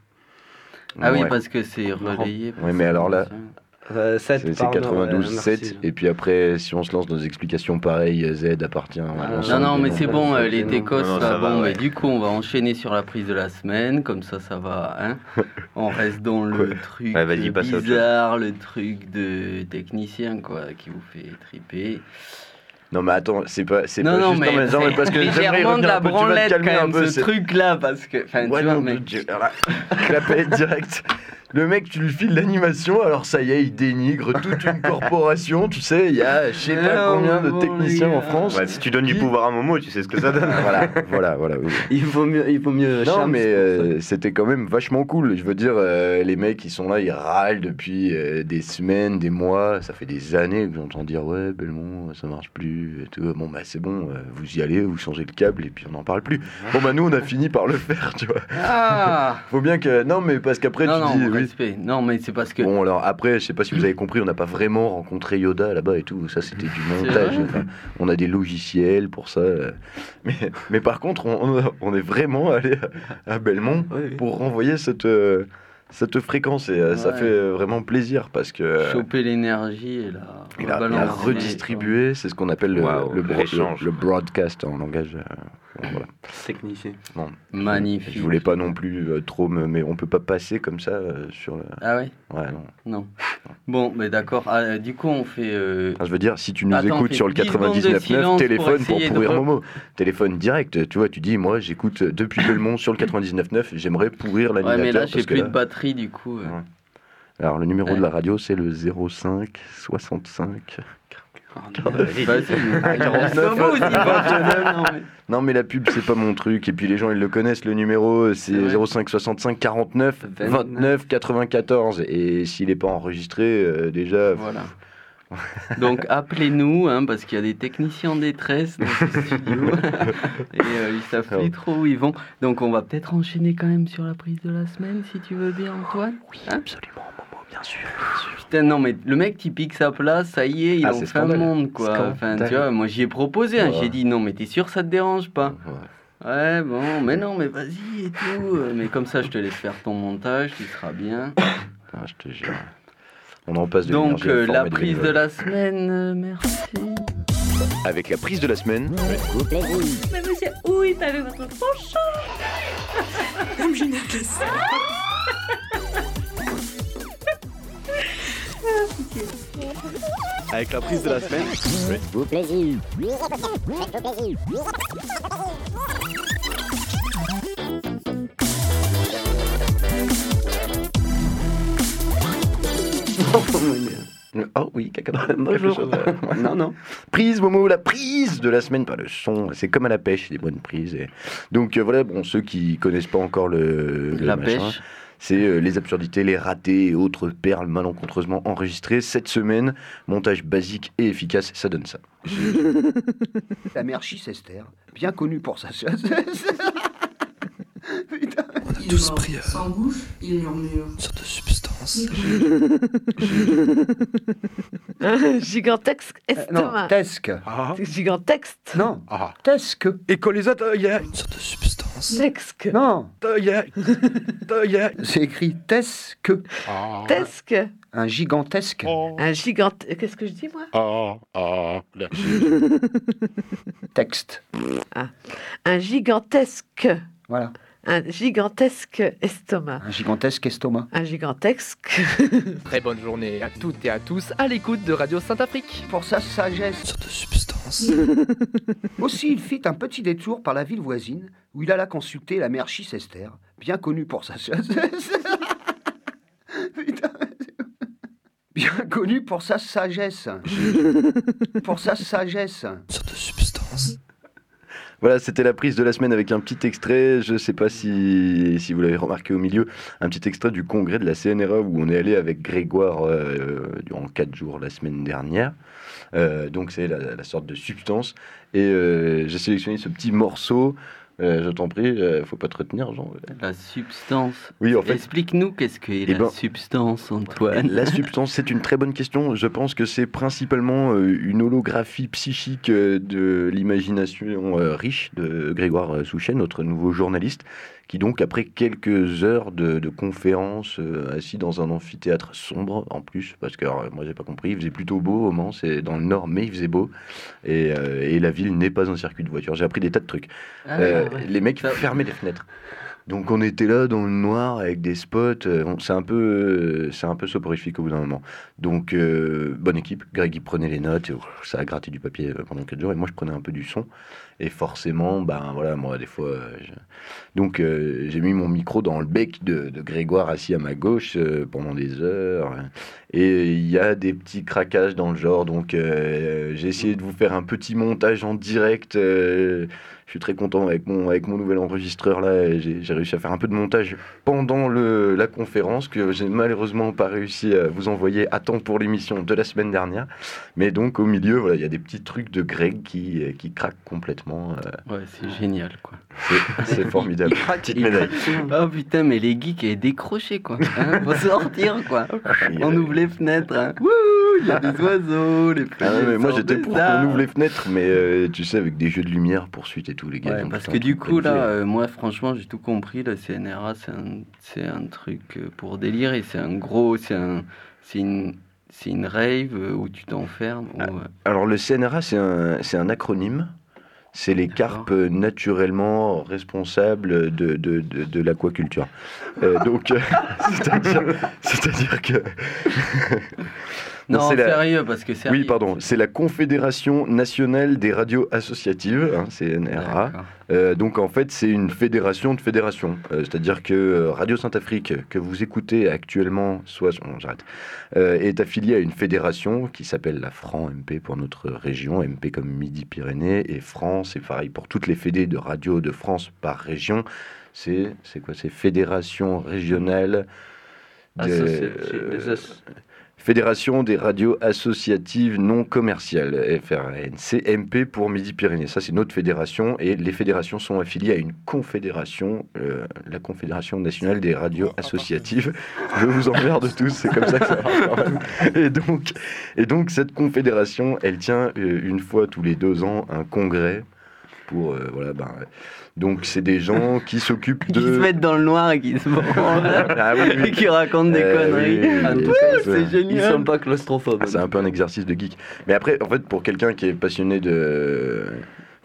Ah oui, Ouais. parce que c'est relayé. par Ouais, mais alors là, Euh, sept, c'est c'est pardon, quatre-vingt-douze ouais, merci. sept, et puis après, si on se lance dans des explications pareilles, Z appartient à Non, l'ensemble non, des mais noms. c'est bon, euh, les Non, Técos, non, là, ça va, bon, ouais. mais du coup, on va enchaîner sur la prise de la semaine, comme ça, ça va, hein. On reste dans le Ouais. truc Ouais, vas-y, passe à autre bizarre, le truc de technicien, quoi, qui vous fait triper. Non mais attends, c'est pas, c'est Non, pas non, juste mais, en même temps, mais parce que j'aimerais légèrement de revenir la un peu, tu vas te branlette, calmer quand un même, peu, ce c'est- truc-là, parce que, enfin, Ouais, tu vois, non, mec. tu- alors là, clapette direct. Le mec, tu lui files l'animation, alors ça y est, il dénigre toute une corporation, tu sais, il y a je sais pas Non, combien de bon, techniciens les en gars. France. Ouais, si tu donnes du Qui- pouvoir à Momo, tu sais ce que ça donne. Voilà, voilà, voilà. Oui. Il vaut mieux, il vaut mieux. Non Shams mais pour euh, c'était quand même vachement cool. Je veux dire, euh, les mecs ils sont là, ils râlent depuis euh, des semaines, des mois. Ça fait des années que j'entends dire ouais Belmont ça marche plus et tout. Bon bah c'est bon, euh, vous y allez, vous changez le câble et puis on n'en parle plus. Bon bah nous on a fini par le faire, tu vois. Ah Faut bien que non mais parce qu'après Non, tu non, dis oui. respect. Non, mais c'est parce que. Bon alors après je sais pas si vous avez compris, on n'a pas vraiment rencontré Yoda là-bas et tout. Ça c'était du C'est montage. vrai Enfin, on a des logiciels pour ça. euh. Mais mais par contre on, on- on est vraiment allé à, à Belmont Oui, oui. pour renvoyer cette, euh, cette fréquence et euh, ça Ouais. fait euh, vraiment plaisir parce que euh, Choper l'énergie et la, et la, rebalancer, la redistribuer, c'est ce qu'on appelle le, Waouh, le, bro- l'échange. le- le broadcast en langage. euh, voilà. technicien. Bon, Magnifique. je voulais pas non plus euh, trop me, mais on peut pas passer comme ça euh, sur le. Ah ouais Ouais non. Non. Bon, mais d'accord. Ah, euh, du coup, on fait. euh, Enfin, je veux dire, si tu nous Attends, écoutes fais sur le dix secondes de quatre-vingt-dix-neuf neuf, silence pour téléphone pour, essayer de pourrir re- Momo. Téléphone direct, tu vois, tu dis, moi j'écoute depuis Belmont sur le quatre-vingt-dix-neuf neuf, j'aimerais pourrir Ouais, l'animateur. mais là, parce j'ai que plus là- de batterie, du coup. euh. Ouais. Alors, le numéro Ouais. de la radio, c'est le zéro cinq soixante-cinq. Vas-y. Ah, quarante-neuf, Comment aussi, vingt-neuf. non, mais- Non, mais la pub, c'est pas mon truc. Et puis les gens, ils le connaissent, le numéro, c'est vrai. zéro cinq soixante-cinq quarante-neuf vingt-neuf quatre-vingt-quatorze. Et s'il n'est pas enregistré, euh, déjà. Voilà. Donc appelez-nous, hein, parce qu'il y a des techniciens en détresse dans ce studio. Et euh, ils savent plus trop où ils vont. Donc on va peut-être enchaîner quand même sur la prise de la semaine, si tu veux bien, Antoine. Oui, absolument, Momo, bien sûr. Putain, non, mais le mec qui pique sa place, ça y est, il Ah, en c'est fait un scandale. monde, quoi. Enfin, tu vois, moi j'y ai proposé, hein, Ouais. j'ai dit non, mais t'es sûr, ça te dérange pas? Ouais, bon, mais non, mais vas-y et tout. Mais comme ça, je te laisse faire ton montage, tu seras bien. Ah, je te jure. On en passe de Donc, l'énergie à euh, la former des prise de bénévoles. la semaine, euh, merci. Avec la prise de la semaine. Mais monsieur, où est allé votre tronchon? Comme je n'ai que ça. Ah, pitié. Avec la prise de la semaine. Faites-vous plaisir. Faites-vous plaisir. Oh oui, caca. Bonjour. Non, non. Prise, Momo, la prise de la semaine par le son. C'est comme à la pêche, des bonnes prises. Et... Donc euh, voilà, bon, ceux qui connaissent pas encore le, le la machin, pêche. C'est euh, les absurdités, les ratés et autres perles malencontreusement enregistrées. Cette semaine, montage basique et efficace, ça donne ça. La mère Chichester, bien connue pour sa chasse. Putain. On a tous pris euh, sans bouche, il murmure. Une sorte de substance. Un gigantesque estomac. Euh, non, tesque. Ah. Gigantesque. Non. Ah. Tesque. Et quand les autres, il y a une sorte de substance. Texque. Non. Il y a, il y a. C'est écrit tesque. Ah. Tesque. Un gigantesque. Oh. Un gigantesque. Qu'est-ce que je dis moi? Ah, ah, là. Texte. Ah. Un gigantesque. Voilà. Un gigantesque estomac. Un gigantesque estomac. Un gigantesque. Très bonne journée à toutes et à tous à l'écoute de Radio Saint-Afrique. Pour sa sagesse. Une sorte de substance. Aussi, il fit un petit détour par la ville voisine où il alla consulter la mère Chichester, bien connue pour sa sagesse. Putain. Bien connue pour sa sagesse. Pour sa sagesse. Une sorte de substance. Voilà, c'était la prise de la semaine avec un petit extrait, je ne sais pas si, si vous l'avez remarqué au milieu, un petit extrait du congrès de la C N R A où on est allé avec Grégoire euh, durant quatre jours la semaine dernière. Euh, donc c'est la, la sorte de substance. Et euh, j'ai sélectionné ce petit morceau. Euh, je t'en prie, euh, faut pas te retenir, Jean. La substance. Oui, en fait. Explique-nous qu'est-ce qu'est eh la ben, substance, Antoine. La substance, c'est une très bonne question. Je pense que c'est principalement euh, une holographie psychique euh, de l'imagination euh, riche de Grégoire Souchet, notre nouveau journaliste, qui donc, après quelques heures de, de conférences, euh, assis dans un amphithéâtre sombre, en plus, parce que alors, moi j'ai pas compris, il faisait plutôt beau au Mans, c'est dans le nord, mais il faisait beau, et, euh, et la ville n'est pas un circuit de voiture. J'ai appris des tas de trucs. Ah, euh, ouais. Les mecs Ça... fermaient les fenêtres. Donc on était là dans le noir avec des spots, euh, c'est un peu, euh, c'est un peu soporifique au bout d'un moment. Donc euh, bonne équipe, Greg il prenait les notes, et, oh, ça a gratté du papier pendant quatre jours, et moi je prenais un peu du son. Et forcément, ben voilà, moi des fois, euh, je... donc euh, j'ai mis mon micro dans le bec de, de Grégoire assis à ma gauche euh, pendant des heures. Et il y a des petits craquages dans le genre, donc euh, j'ai essayé de vous faire un petit montage en direct. Euh, je suis très content avec mon, avec mon nouvel enregistreur là, j'ai, j'ai réussi à faire un peu de montage pendant le, la conférence que j'ai malheureusement pas réussi à vous envoyer à temps pour l'émission de la semaine dernière. Mais donc au milieu, voilà, il y a des petits trucs de Greg qui, qui craquent complètement. Euh, ouais, c'est génial quoi. C'est, c'est formidable. Craque, petite médaille. Oh putain, mais les geeks est décroché quoi. Hein, faut sortir quoi. On ouvre les fenêtres. Hein. Wouh, il y a des oiseaux, les ah ouais, mais moi j'étais pour qu'on ouvre les fenêtres, mais euh, tu sais, avec des jeux de lumière, poursuite et tout, les gars. Ouais, parce que du coup, là, euh, moi franchement, j'ai tout compris. Le C N R A, c'est un, c'est un truc pour délire et c'est un gros. C'est, un, c'est, une, c'est une rave où tu t'enfermes. Où, euh... Alors, le C N R A, c'est un, c'est un acronyme. C'est les carpes naturellement responsables de, de, de, de l'aquaculture. Euh, donc, euh, c'est-à-dire, c'est-à-dire que... Non, non c'est sérieux, la... parce que sérieux. Oui, pardon. C'est la Confédération Nationale des Radios Associatives, hein, C N R A. Euh, donc, en fait, c'est une fédération de fédérations. Euh, c'est-à-dire que euh, Radio Saint-Afrique, que vous écoutez actuellement, soit... Bon, j'arrête, euh, est affiliée à une fédération qui s'appelle la Fran M P pour notre région, M P comme Midi-Pyrénées, et Fran, c'est pareil pour toutes les fédés de radio de France par région. C'est, c'est quoi? C'est Fédération Régionale... De, euh, Fédération des radios associatives non commerciales, F R N, C M P pour Midi-Pyrénées. Ça, c'est notre fédération et les fédérations sont affiliées à une confédération, euh, la Confédération nationale des radios associatives. Je vous emmerde tous, c'est comme ça que ça marche. Et donc, et donc, cette confédération, elle tient euh, une fois tous les deux ans un congrès pour, euh, voilà, ben... Donc, c'est des gens qui s'occupent de... Qui se mettent dans le noir et qui se branlent. Ah, oui, oui. Et qui racontent des euh, conneries. Oui, oui, oui, Ouh, c'est, c'est génial. Ils sont pas claustrophobes. C'est un peu un exercice de geek. Mais après, en fait, pour quelqu'un qui est passionné de...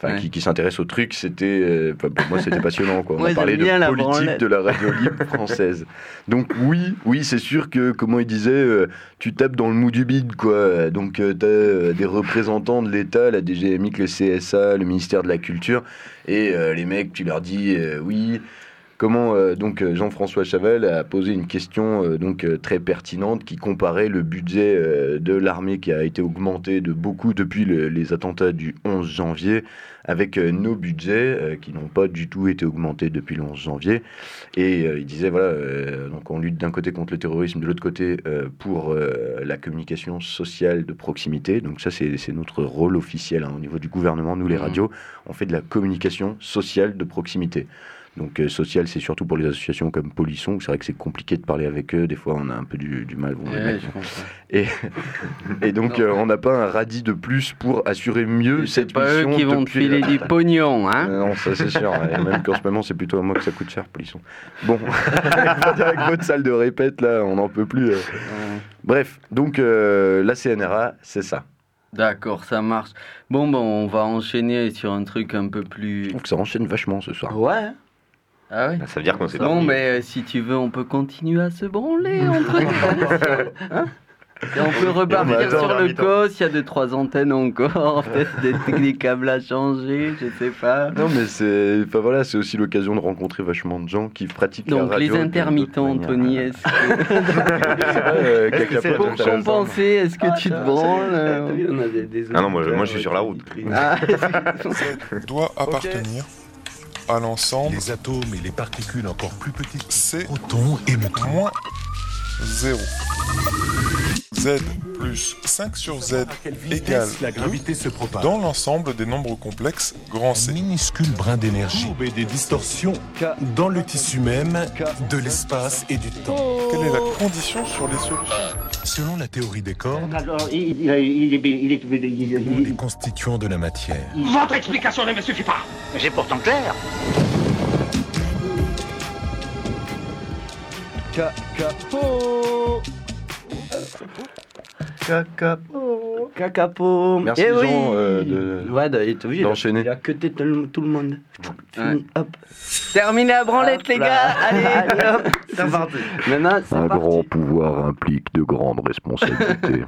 enfin Ouais. qui, qui s'intéresse au truc, c'était, euh, enfin, pour moi c'était passionnant quoi. On Moi, a parlé j'aime bien de la politique branlette. de la radio libre française. Donc oui, oui c'est sûr que comment il disait, euh, tu tapes dans le mou du bide quoi. Donc euh, t'as euh, des représentants de l'État, la D G M I C, le C S A, le ministère de la Culture, et euh, les mecs tu leur dis euh, oui. Comment euh, donc euh, Jean-François Chaval a posé une question euh, donc euh, très pertinente qui comparait le budget euh, de l'armée qui a été augmenté de beaucoup depuis le- les attentats du onze janvier avec euh, nos budgets euh, qui n'ont pas du tout été augmentés depuis le onze janvier. Et euh, il disait voilà euh, donc on lutte d'un côté contre le terrorisme, de l'autre côté euh, pour euh, la communication sociale de proximité. Donc ça c'est c'est notre rôle officiel hein, au niveau du gouvernement. Nous les Mhm. radios, on fait de la communication sociale de proximité. Donc euh, social, c'est surtout pour les associations comme Polisson. C'est vrai que c'est compliqué de parler avec eux. Des fois, on a un peu du, du mal. Bon, les Ouais, mecs. je comprends. et, et donc, euh, on n'a pas un radis de plus pour assurer mieux C'est cette pas eux mission. qui vont te depuis- filer du pognon, hein. Euh, Non, ça c'est sûr. Et même qu'en ce moment, c'est plutôt à moi que ça coûte cher, Polisson. Bon, avec votre salle de répète, là, on n'en peut plus. euh. Bref, donc euh, la C N R A, c'est ça. D'accord, ça marche. Bon, bon, on va enchaîner sur un truc un peu plus... Je trouve que ça enchaîne vachement ce soir. Ouais. Ah ouais. Ça veut dire qu'on s'est Bon, pas mais euh, si tu veux, on peut continuer à se branler entre temps. Hein. Et on peut repartir Mais attends, sur le mi-temps. cos, il y a deux, trois antennes encore, peut-être des, des câbles à changer, je sais pas. Non, mais c'est, enfin voilà, c'est aussi l'occasion de rencontrer vachement de gens qui pratiquent la Donc radio. les de- intermittents, d'autres Tony, manières. est-ce que... Euh, Est-ce que Caca c'est Pop, pour intéressant. compenser, est-ce que tu te branles euh, T'as vu, on a des, des Ah non, moi, moi, je suis sur la route. Ah, Doit appartenir à l'ensemble Les atomes et les particules encore plus petites, C protons et neutrons. moins zéro. Z plus cinq sur Z À quelle égale vitesse la gravité se propage. dans l'ensemble des nombres complexes grand Un C. minuscule brin d'énergie et des distorsions dans le tissu même de l'espace et du temps. Quelle est la condition sur les solutions? Selon la théorie des cordes, Alors, il, il, il, est- il, est- il, est- des constituants de la matière. Votre explication ne me suffit pas. J'ai pourtant clair. Cacapo. Cacapo. Cacapo. Merci Eh Jean oui. euh, de... Ouais, de- t'as vu, il a- d'enchaîner. Il a cuté tout le tout le monde. Fini, hop. terminé la branlette, les gars. Allez, allez, hop. C'est parti. Maintenant, c'est Un parti. grand pouvoir implique de grandes responsabilités.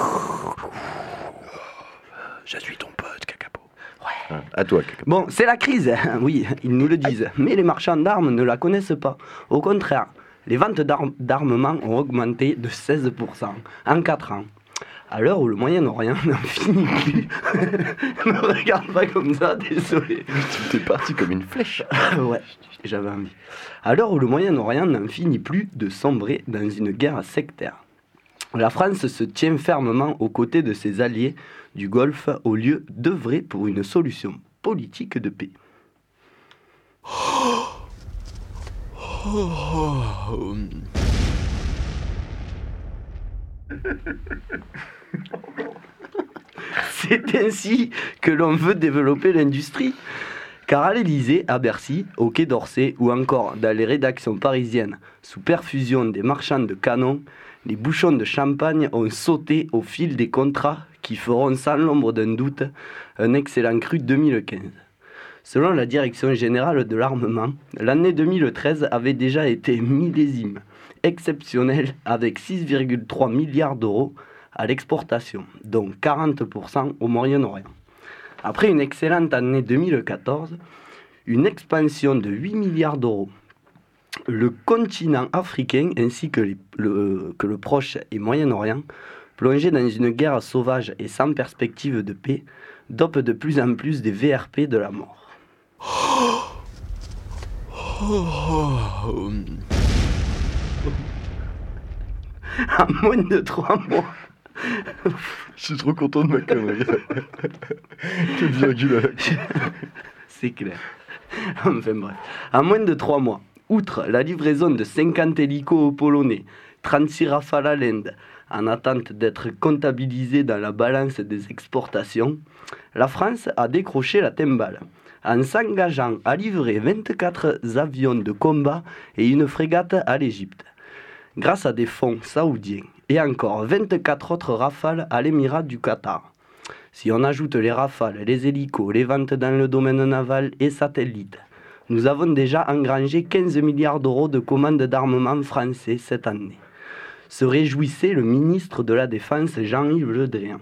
Je suis ton pote, Cacapo. Ouais. À toi, Cacapo. Bon, c'est la crise, oui, ils nous le disent. Mais les marchands d'armes ne la connaissent pas. Au contraire, les ventes d'arm- d'armement ont augmenté de seize pour cent en quatre ans. À l'heure où le Moyen-Orient n'en finit plus. Ne me regarde pas comme ça, désolé. T'es parti comme une flèche. Ouais, j'avais envie. À l'heure où le Moyen-Orient n'en finit plus de sombrer dans une guerre sectaire. La France se tient fermement aux côtés de ses alliés du Golfe au lieu d'œuvrer pour une solution politique de paix. C'est ainsi que l'on veut développer l'industrie. Car à l'Élysée, à Bercy, au Quai d'Orsay ou encore dans les rédactions parisiennes, sous perfusion des marchands de canons, les bouchons de champagne ont sauté au fil des contrats qui feront sans l'ombre d'un doute un excellent cru deux mille quinze. Selon la Direction générale de l'armement, l'année deux mille treize avait déjà été millésime, exceptionnelle avec six virgule trois milliards d'euros à l'exportation, dont quarante pour cent au Moyen-Orient. Après une excellente année deux mille quatorze, une expansion de huit milliards d'euros. Le continent africain ainsi que, les- le, que le Proche et Moyen-Orient, plongés dans une guerre sauvage et sans perspective de paix, dopent de plus en plus des V R P de la mort. En moins de trois mois. Je suis trop content de ma connerie. Quelle virgule à la C'est clair. Enfin bref. En moins de trois mois, outre la livraison de cinquante hélicos aux Polonais, trente-six Rafale à l'Inde, en attente d'être comptabilisés dans la balance des exportations, la France a décroché la timbale en s'engageant à livrer vingt-quatre avions de combat et une frégate à l'Égypte, grâce à des fonds saoudiens, et encore vingt-quatre autres Rafales à l'Émirat du Qatar. Si on ajoute les rafales, les hélicos, les ventes dans le domaine naval et satellites, nous avons déjà engrangé quinze milliards d'euros de commandes d'armement français cette année. Se réjouissait le ministre de la Défense Jean-Yves Le Drian.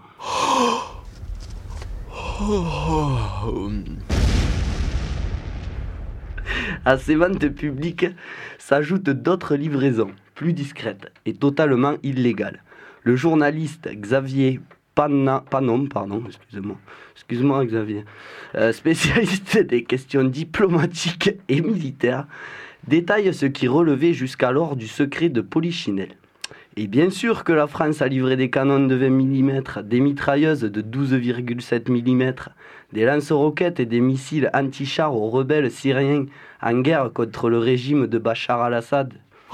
À ces ventes publiques s'ajoutent d'autres livraisons, plus discrètes et totalement illégales. Le journaliste Xavier Pana, Panon, pardon, excusez-moi, excuse-moi Xavier, euh, spécialiste des questions diplomatiques et militaires, détaille ce qui relevait jusqu'alors du secret de Polichinelle. Et bien sûr que la France a livré des canons de vingt millimètres, des mitrailleuses de douze virgule sept millimètres, des lance-roquettes et des missiles anti-chars aux rebelles syriens en guerre contre le régime de Bachar al-Assad.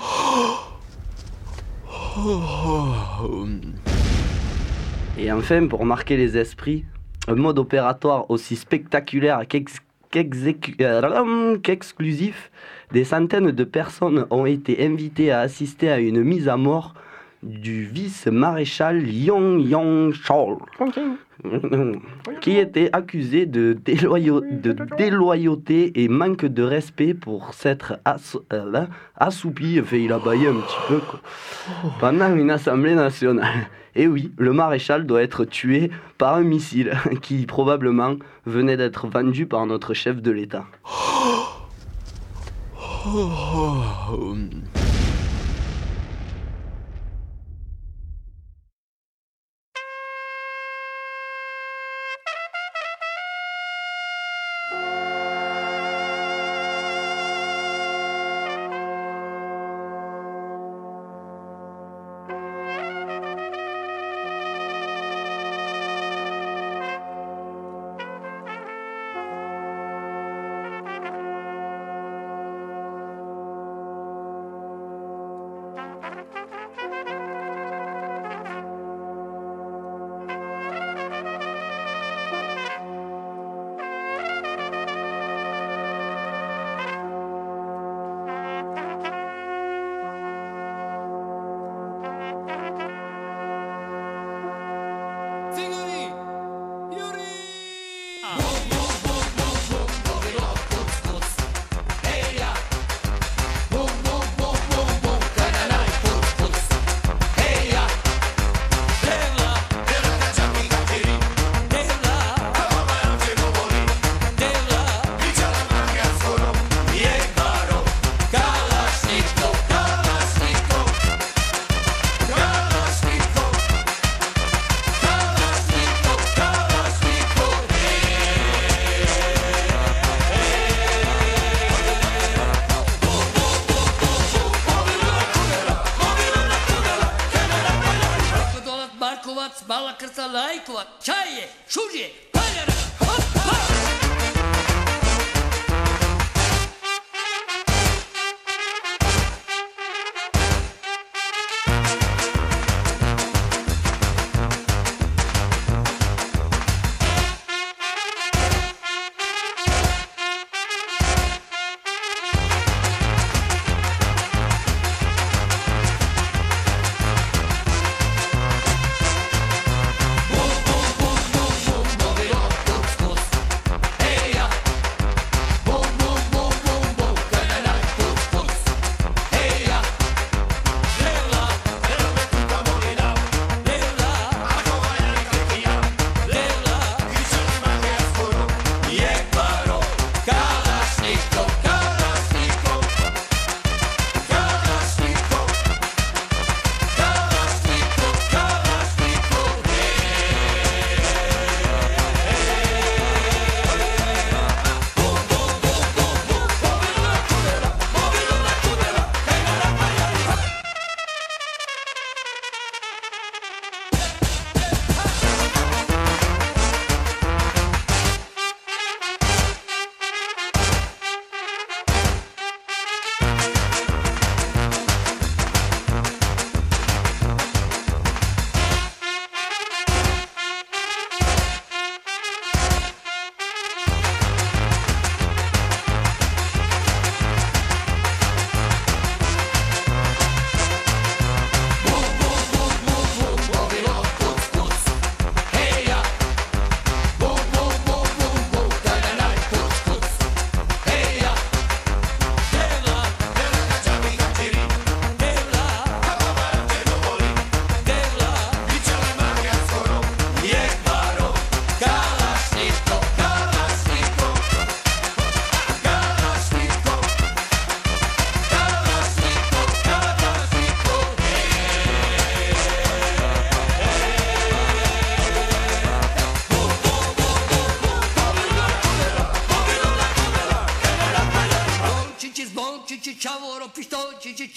Et enfin, pour marquer les esprits, un mode opératoire aussi spectaculaire qu'ex- qu'exécu- euh, qu'exclusif, des centaines de personnes ont été invitées à assister à une mise à mort du vice-maréchal Lion Yong-chol, qui était accusé de, déloyo- de déloyauté et manque de respect pour s'être asso- euh, assoupi, enfin il a baillé un petit peu, quoi, pendant une assemblée nationale. Et oui, le maréchal doit être tué par un missile qui probablement venait d'être vendu par notre chef de l'État.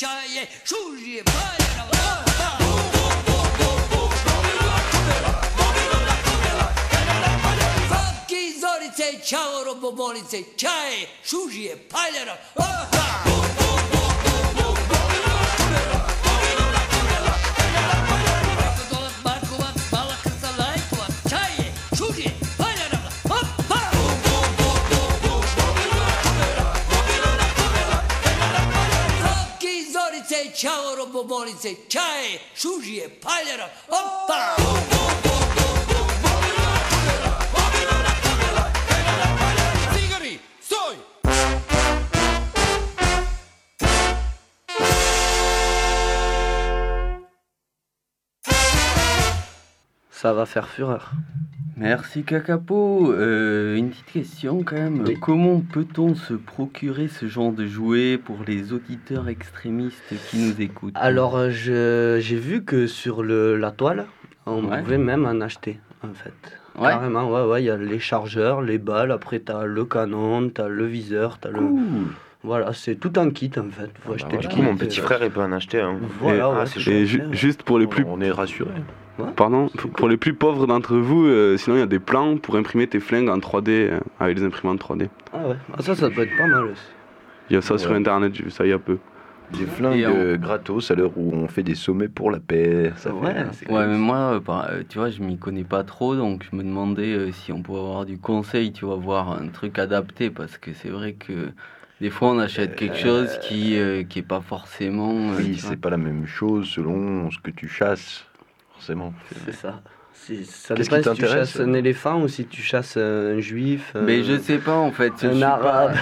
Caille, Chouji, Paille, Fakki, Zorice, Ciao, Bobolice, Caille, Chouji, Paille, Ciao, Robobolice, Ciao, Shuji, Pagliara, Hoppa! Sigari, Soy! Ça va faire fureur. Merci Kakapo. Euh, une petite question quand même. Oui. Comment peut-on se procurer ce genre de jouet pour les auditeurs extrémistes qui nous écoutent? Alors, euh, je, j'ai vu que sur le, la toile, on Ouais. pouvait même en acheter, en fait. Ouais. Carrément, ouais, ouais. Il y a les chargeurs, les balles, après t'as le canon, t'as le viseur, t'as le... Voilà, c'est tout un kit, en fait. Faut acheter Du le coup, kit, mon et- petit frère, il peut en acheter. Hein. Voilà, Et- ouais, ah, c'est c'est Et chouette. ju- juste pour les plus... On est rassurés. Pardon, pour- pour les plus pauvres d'entre vous, euh, sinon il y a des plans pour imprimer tes flingues en trois D euh, avec des imprimantes trois D. Ah ouais, ah, ça, ça peut être pas mal aussi. Il y a ça sur Ouais. internet, j'ai vu ça il y a peu. Des flingues Et on- euh, gratos à l'heure où on fait des sommets pour la paix. Ça fait- Ouais, c'est ouais cool. mais moi, euh, par- euh, tu vois, je m'y connais pas trop, donc je me demandais euh, si on pouvait avoir du conseil, tu vois, voir un truc adapté, parce que c'est vrai que des fois on achète quelque chose qui euh, qui est pas forcément. euh, Oui, tu vois. c'est pas la même chose selon ce que tu chasses, forcément. C'est ça. Si- ça Qu'est-ce dépend qui si tu t'intéresse chasses un éléphant ou si tu chasses un juif. euh, Mais je sais pas en fait. je Un suis pas- arabe.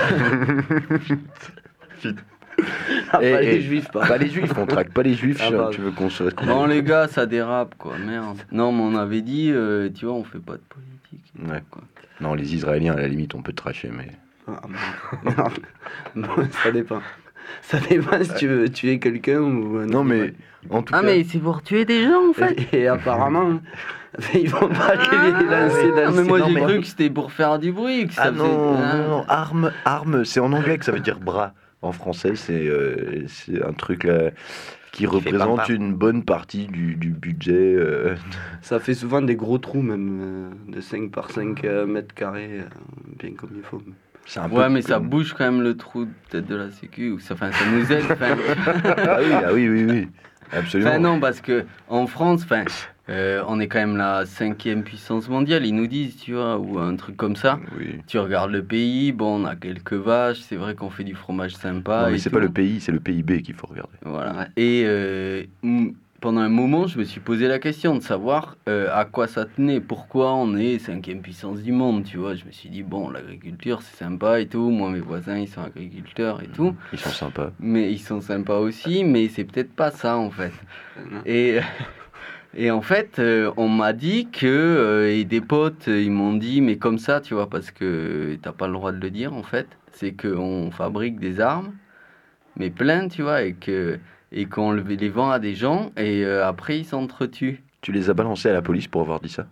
Ah, Eh, pas les eh, juifs, pas. Pas les juifs, on traque pas les juifs. Ah, Charles, bah. tu veux qu'on se reste. Bon les gars, ça dérape quoi, merde. Non, mais on avait dit, euh, tu vois, on fait pas de politique. Ouais. Non, les Israéliens, à la limite, on peut tracher, mais. Ah, merde. Non, bon, ça dépend. Ça dépend si tu veux tuer quelqu'un ou un Non, mais animal. en tout Ah cas. mais c'est pour tuer des gens en fait. Et, et apparemment, ils vont pas les, les lancer dans Ah, le mais moi non, j'ai mais- cru que c'était pour faire du bruit. Que ça Ah faisait- non, Ah. non, non, arme, arme, c'est en anglais que ça veut dire bras. En français, c'est euh, c'est un truc là qui représente pam-pam. une bonne partie du, du budget. euh, Ça fait souvent des gros trous, même euh, de cinq par cinq euh, mètres carrés, euh, bien comme il faut. C'est un Ouais, peu mais ça comme- bouge quand même le trou peut-être de la sécu. Ou ça, enfin, ça nous aide. Enfin, Ah oui, ah oui, oui, oui, absolument. Enfin, non, parce que en France, enfin, euh, on est quand même la cinquième puissance mondiale, ils nous disent, tu vois, ou un truc comme ça. Oui. Tu regardes le pays, bon, on a quelques vaches, c'est vrai qu'on fait du fromage sympa. Non, mais et c'est tout. pas le pays, c'est le P I B qu'il faut regarder. Voilà. Et euh, m- pendant un moment, je me suis posé la question de savoir euh, à quoi ça tenait, pourquoi on est cinquième puissance du monde, tu vois. Je me suis dit, bon, l'agriculture, c'est sympa et tout. Moi, mes voisins, ils sont agriculteurs et tout. Ils sont sympas. Mais ils sont sympas aussi, mais c'est peut-être pas ça, en fait. Et... Et en fait, euh, on m'a dit que, euh, et des potes, euh, ils m'ont dit, mais comme ça, tu vois, parce que t'as pas le droit de le dire, en fait, c'est qu'on fabrique des armes, mais plein, tu vois, et que et qu'on le- les vend à des gens, et euh, après, ils s'entretuent. Tu les as balancés à la police pour avoir dit ça?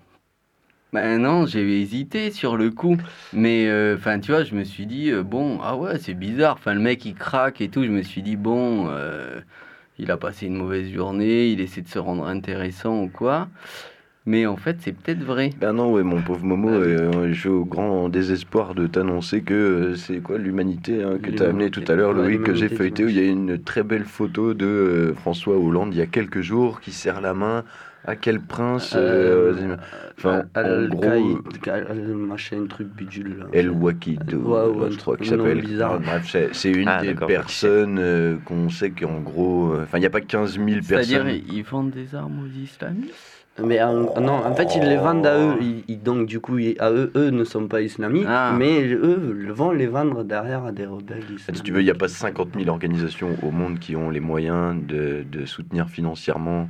Ben non, j'ai hésité sur le coup, mais enfin, tu vois, je me suis dit, euh, bon, ah ouais, c'est bizarre, enfin, le mec, il craque et tout, je me suis dit, bon... euh, il a passé une mauvaise journée, il essaie de se rendre intéressant ou quoi. Mais en fait, c'est peut-être vrai. Ben non, ouais, mon pauvre Momo, euh, je suis au grand désespoir de t'annoncer que euh, c'est quoi l'humanité hein, que tu as amené tout à l'heure, Ouais, Loïc, que j'ai l'humanité feuilleté, où il y a une très belle photo de euh, François Hollande il y a quelques jours qui serre la main à quel prince euh, Euh, Enfin, en Al- gros, Qaïd, Al- machin, truc bidule. là. El Wakid, ou, Ouais, ouais, je crois qu'il un nom s'appelle. bizarre. Enfin, bref, c'est c'est une Ah, des d'accord, personnes euh, qu'on sait qu'en gros. euh, Enfin, il n'y a pas quinze mille C'est-à-dire, personnes. ils vendent des armes aux islamistes? Mais en- non, en fait, ils les vendent à eux. Ils, ils- donc, du coup, ils- à eux, eux ne sont pas islamiques, Ah. mais eux le- vont les vendre derrière à des rebelles islamiques. Si tu veux, il n'y a pas cinquante mille organisations au monde qui ont les moyens de, de soutenir financièrement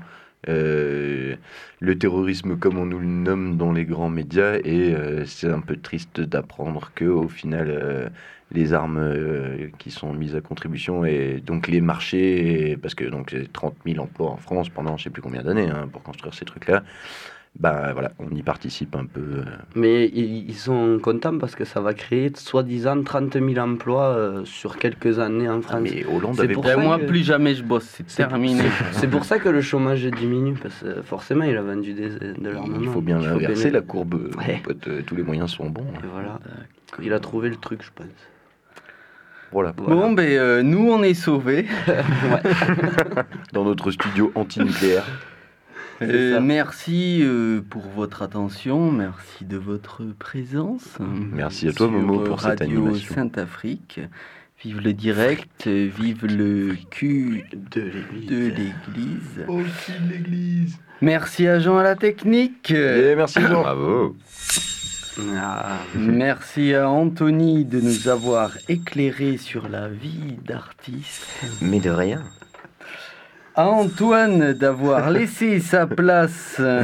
euh, le terrorisme comme on nous le nomme dans les grands médias, et euh, c'est un peu triste d'apprendre que au final euh, les armes euh, qui sont mises à contribution et donc les marchés, parce que donc c'est trente mille emplois en France pendant je sais plus combien d'années hein, pour construire ces trucs là, bah voilà, on y participe un peu. Euh... Mais ils, ils sont contents parce que ça va créer soi-disant trente mille emplois euh, sur quelques années en France. Ah, mais Hollande c'est avait pour Ben, ça moi, que... plus jamais je bosse, c'est terminé. C'est pour ça que le chômage diminue, parce que forcément il a vendu des, de l'armement. Il faut bien Il faut inverser pénétrer. la courbe, Ouais. mon pote, euh, tous les moyens sont bons. Et voilà, il a trouvé le truc, je pense. Voilà. Bon, ben euh, nous on est sauvés. Dans notre studio anti-nucléaire. Euh, merci euh, pour votre attention, merci de votre présence. Merci à toi sur Momo pour cette Radio animation. Sainte-Afrique. Vive le direct, vive le cul de l'église. De l'église. Au cul de l'église. Merci à Jean à la technique. Et merci Jean. Bravo. Ah, merci à Anthony de nous avoir éclairé sur la vie d'artiste. Mais de rien. À Antoine d'avoir laissé sa place. euh,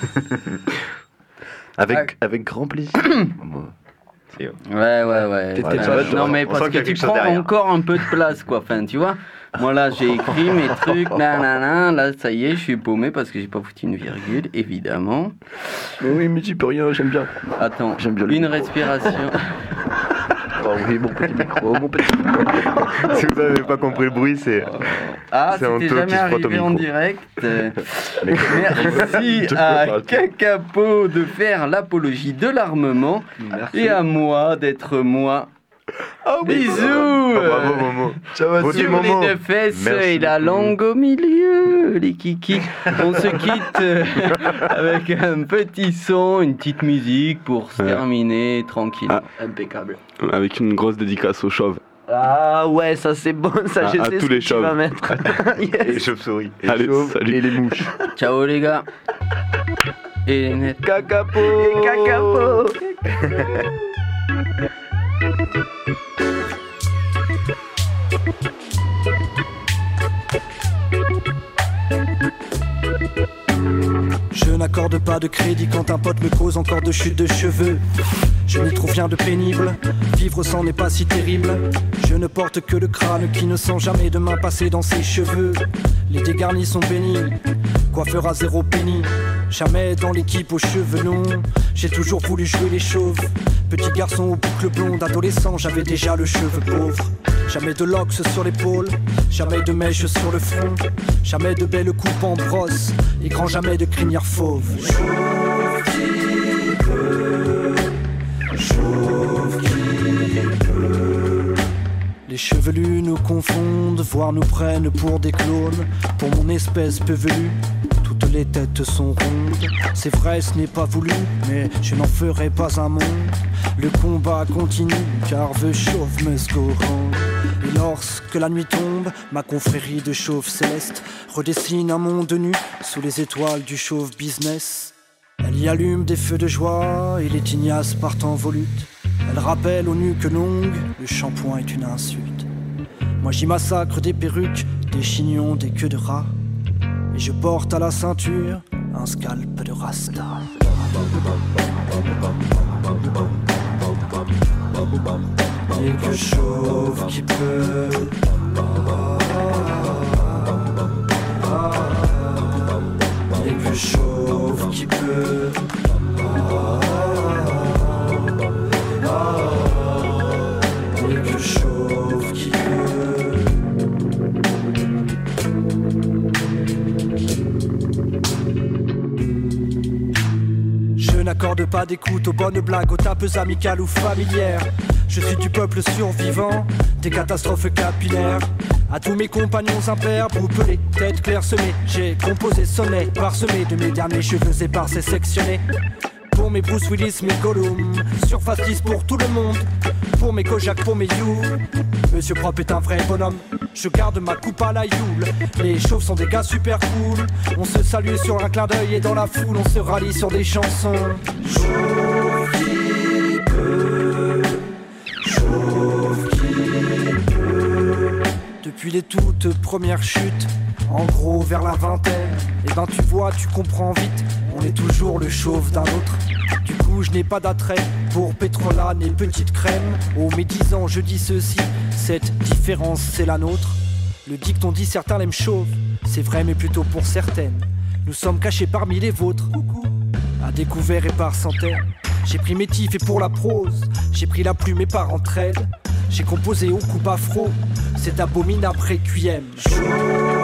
Avec, avec grand plaisir. Ouais, ouais, ouais. T'étais Voilà. pas Non, toi. mais On parce sent qu'il y que a tu quelque chose prends derrière. encore un peu de place, quoi. Enfin, tu vois, moi là, j'ai écrit mes trucs, nanana, là, ça y est, je suis paumé parce que j'ai pas foutu une virgule, évidemment. Oui, mais tu peux rien, j'aime bien. Attends, J'aime bien une respiration. Oh oui, mon petit micro, mon petit micro. Si vous n'avez pas compris le bruit, c'est. Ah, c'est c'était Anto jamais qui se frotte au arrivé en micro. direct. Euh, Mais- Merci De quoi à parles-tu Kakapo de faire l'apologie de l'armement et à moi d'être moi. Bisous. Oh, bravo Momo. Ciao à Beau tous. petit Sur Momo. les deux fesses Merci et la beaucoup. langue au milieu, les kikis. On se quitte euh, avec un petit son, une petite musique pour se Ouais. terminer tranquille. Ah. Impeccable. Avec une grosse dédicace aux chauves. Ah ouais, ça c'est bon, ça À- je à sais tous ce les que tu vas chauves. mettre. Et les Yes. chauves-souris. Et Allez, chauve salut. et les mouches. Ciao les gars. Et net. Kakapo. Et Kakapo. Je n'accorde pas de crédit quand un pote me cause encore de chute de cheveux. Je n'y trouve rien de pénible, vivre sans n'est pas si terrible. Je ne porte que le crâne qui ne sent jamais de main passer dans ses cheveux. Les dégarnis sont bénis, coiffeur à zéro penny. Jamais dans l'équipe aux cheveux longs, j'ai toujours voulu jouer les chauves. Petit garçon aux boucles blondes, adolescent, j'avais déjà le cheveu pauvre. Jamais de locks sur l'épaule, jamais de mèches sur le front, jamais de belles coupes en brosse, et grand jamais de crinière fauve. Chauve qui peut, chauve qui peut. Les chevelus nous confondent, voire nous prennent pour des clones. Pour mon espèce peu velue, toutes les têtes sont rondes. C'est vrai, ce n'est pas voulu, mais je n'en ferai pas un monde. Le combat continue, car The Chauve must go on. Et lorsque la nuit tombe, ma confrérie de chauves célestes redessine un monde nu sous les étoiles du chauve business. Elle y allume des feux de joie et les tignasses partent en volute. Elle rappelle aux nuques longues, le shampoing est une insulte. Moi j'y massacre des perruques, des chignons, des queues de rat. Et je porte à la ceinture un scalp de rasta. Quelque chauve qui peut. Quelque chauve qui peut. Quelque chauve qui peut. Je n'accorde pas d'écoute aux bonnes blagues, aux tapes amicales ou familières. Je suis du peuple survivant, des catastrophes capillaires. À tous mes compagnons impairs, poupelés, têtes clairsemées, j'ai composé sonnet, parsemé de mes derniers cheveux épars et sectionnés. Pour mes Bruce Willis, mes Gollum, surface dix pour tout le monde. Pour mes Kojak, pour mes You, Monsieur Propre est un vrai bonhomme. Je garde ma coupe à la Yule. Les chauves sont des gars super cool. On se salue sur un clin d'œil et dans la foule on se rallie sur des chansons. Chauve qui peut, chauve qui peut. Depuis les toutes premières chutes, en gros vers la vingtaine, et ben tu vois, tu comprends vite, on est toujours le chauve d'un autre. Du coup je n'ai pas d'attrait pour pétrolane et petite crème. Oh mes dix ans je dis ceci, cette différence c'est la nôtre. Le dicton dit certains l'aiment chauve, c'est vrai mais plutôt pour certaines. Nous sommes cachés parmi les vôtres. Coucou. à découvert et par centaines. J'ai pris mes tifs et pour la prose, j'ai pris la plume et par entraide. J'ai composé au coupe afro cet abominable requiem. Jour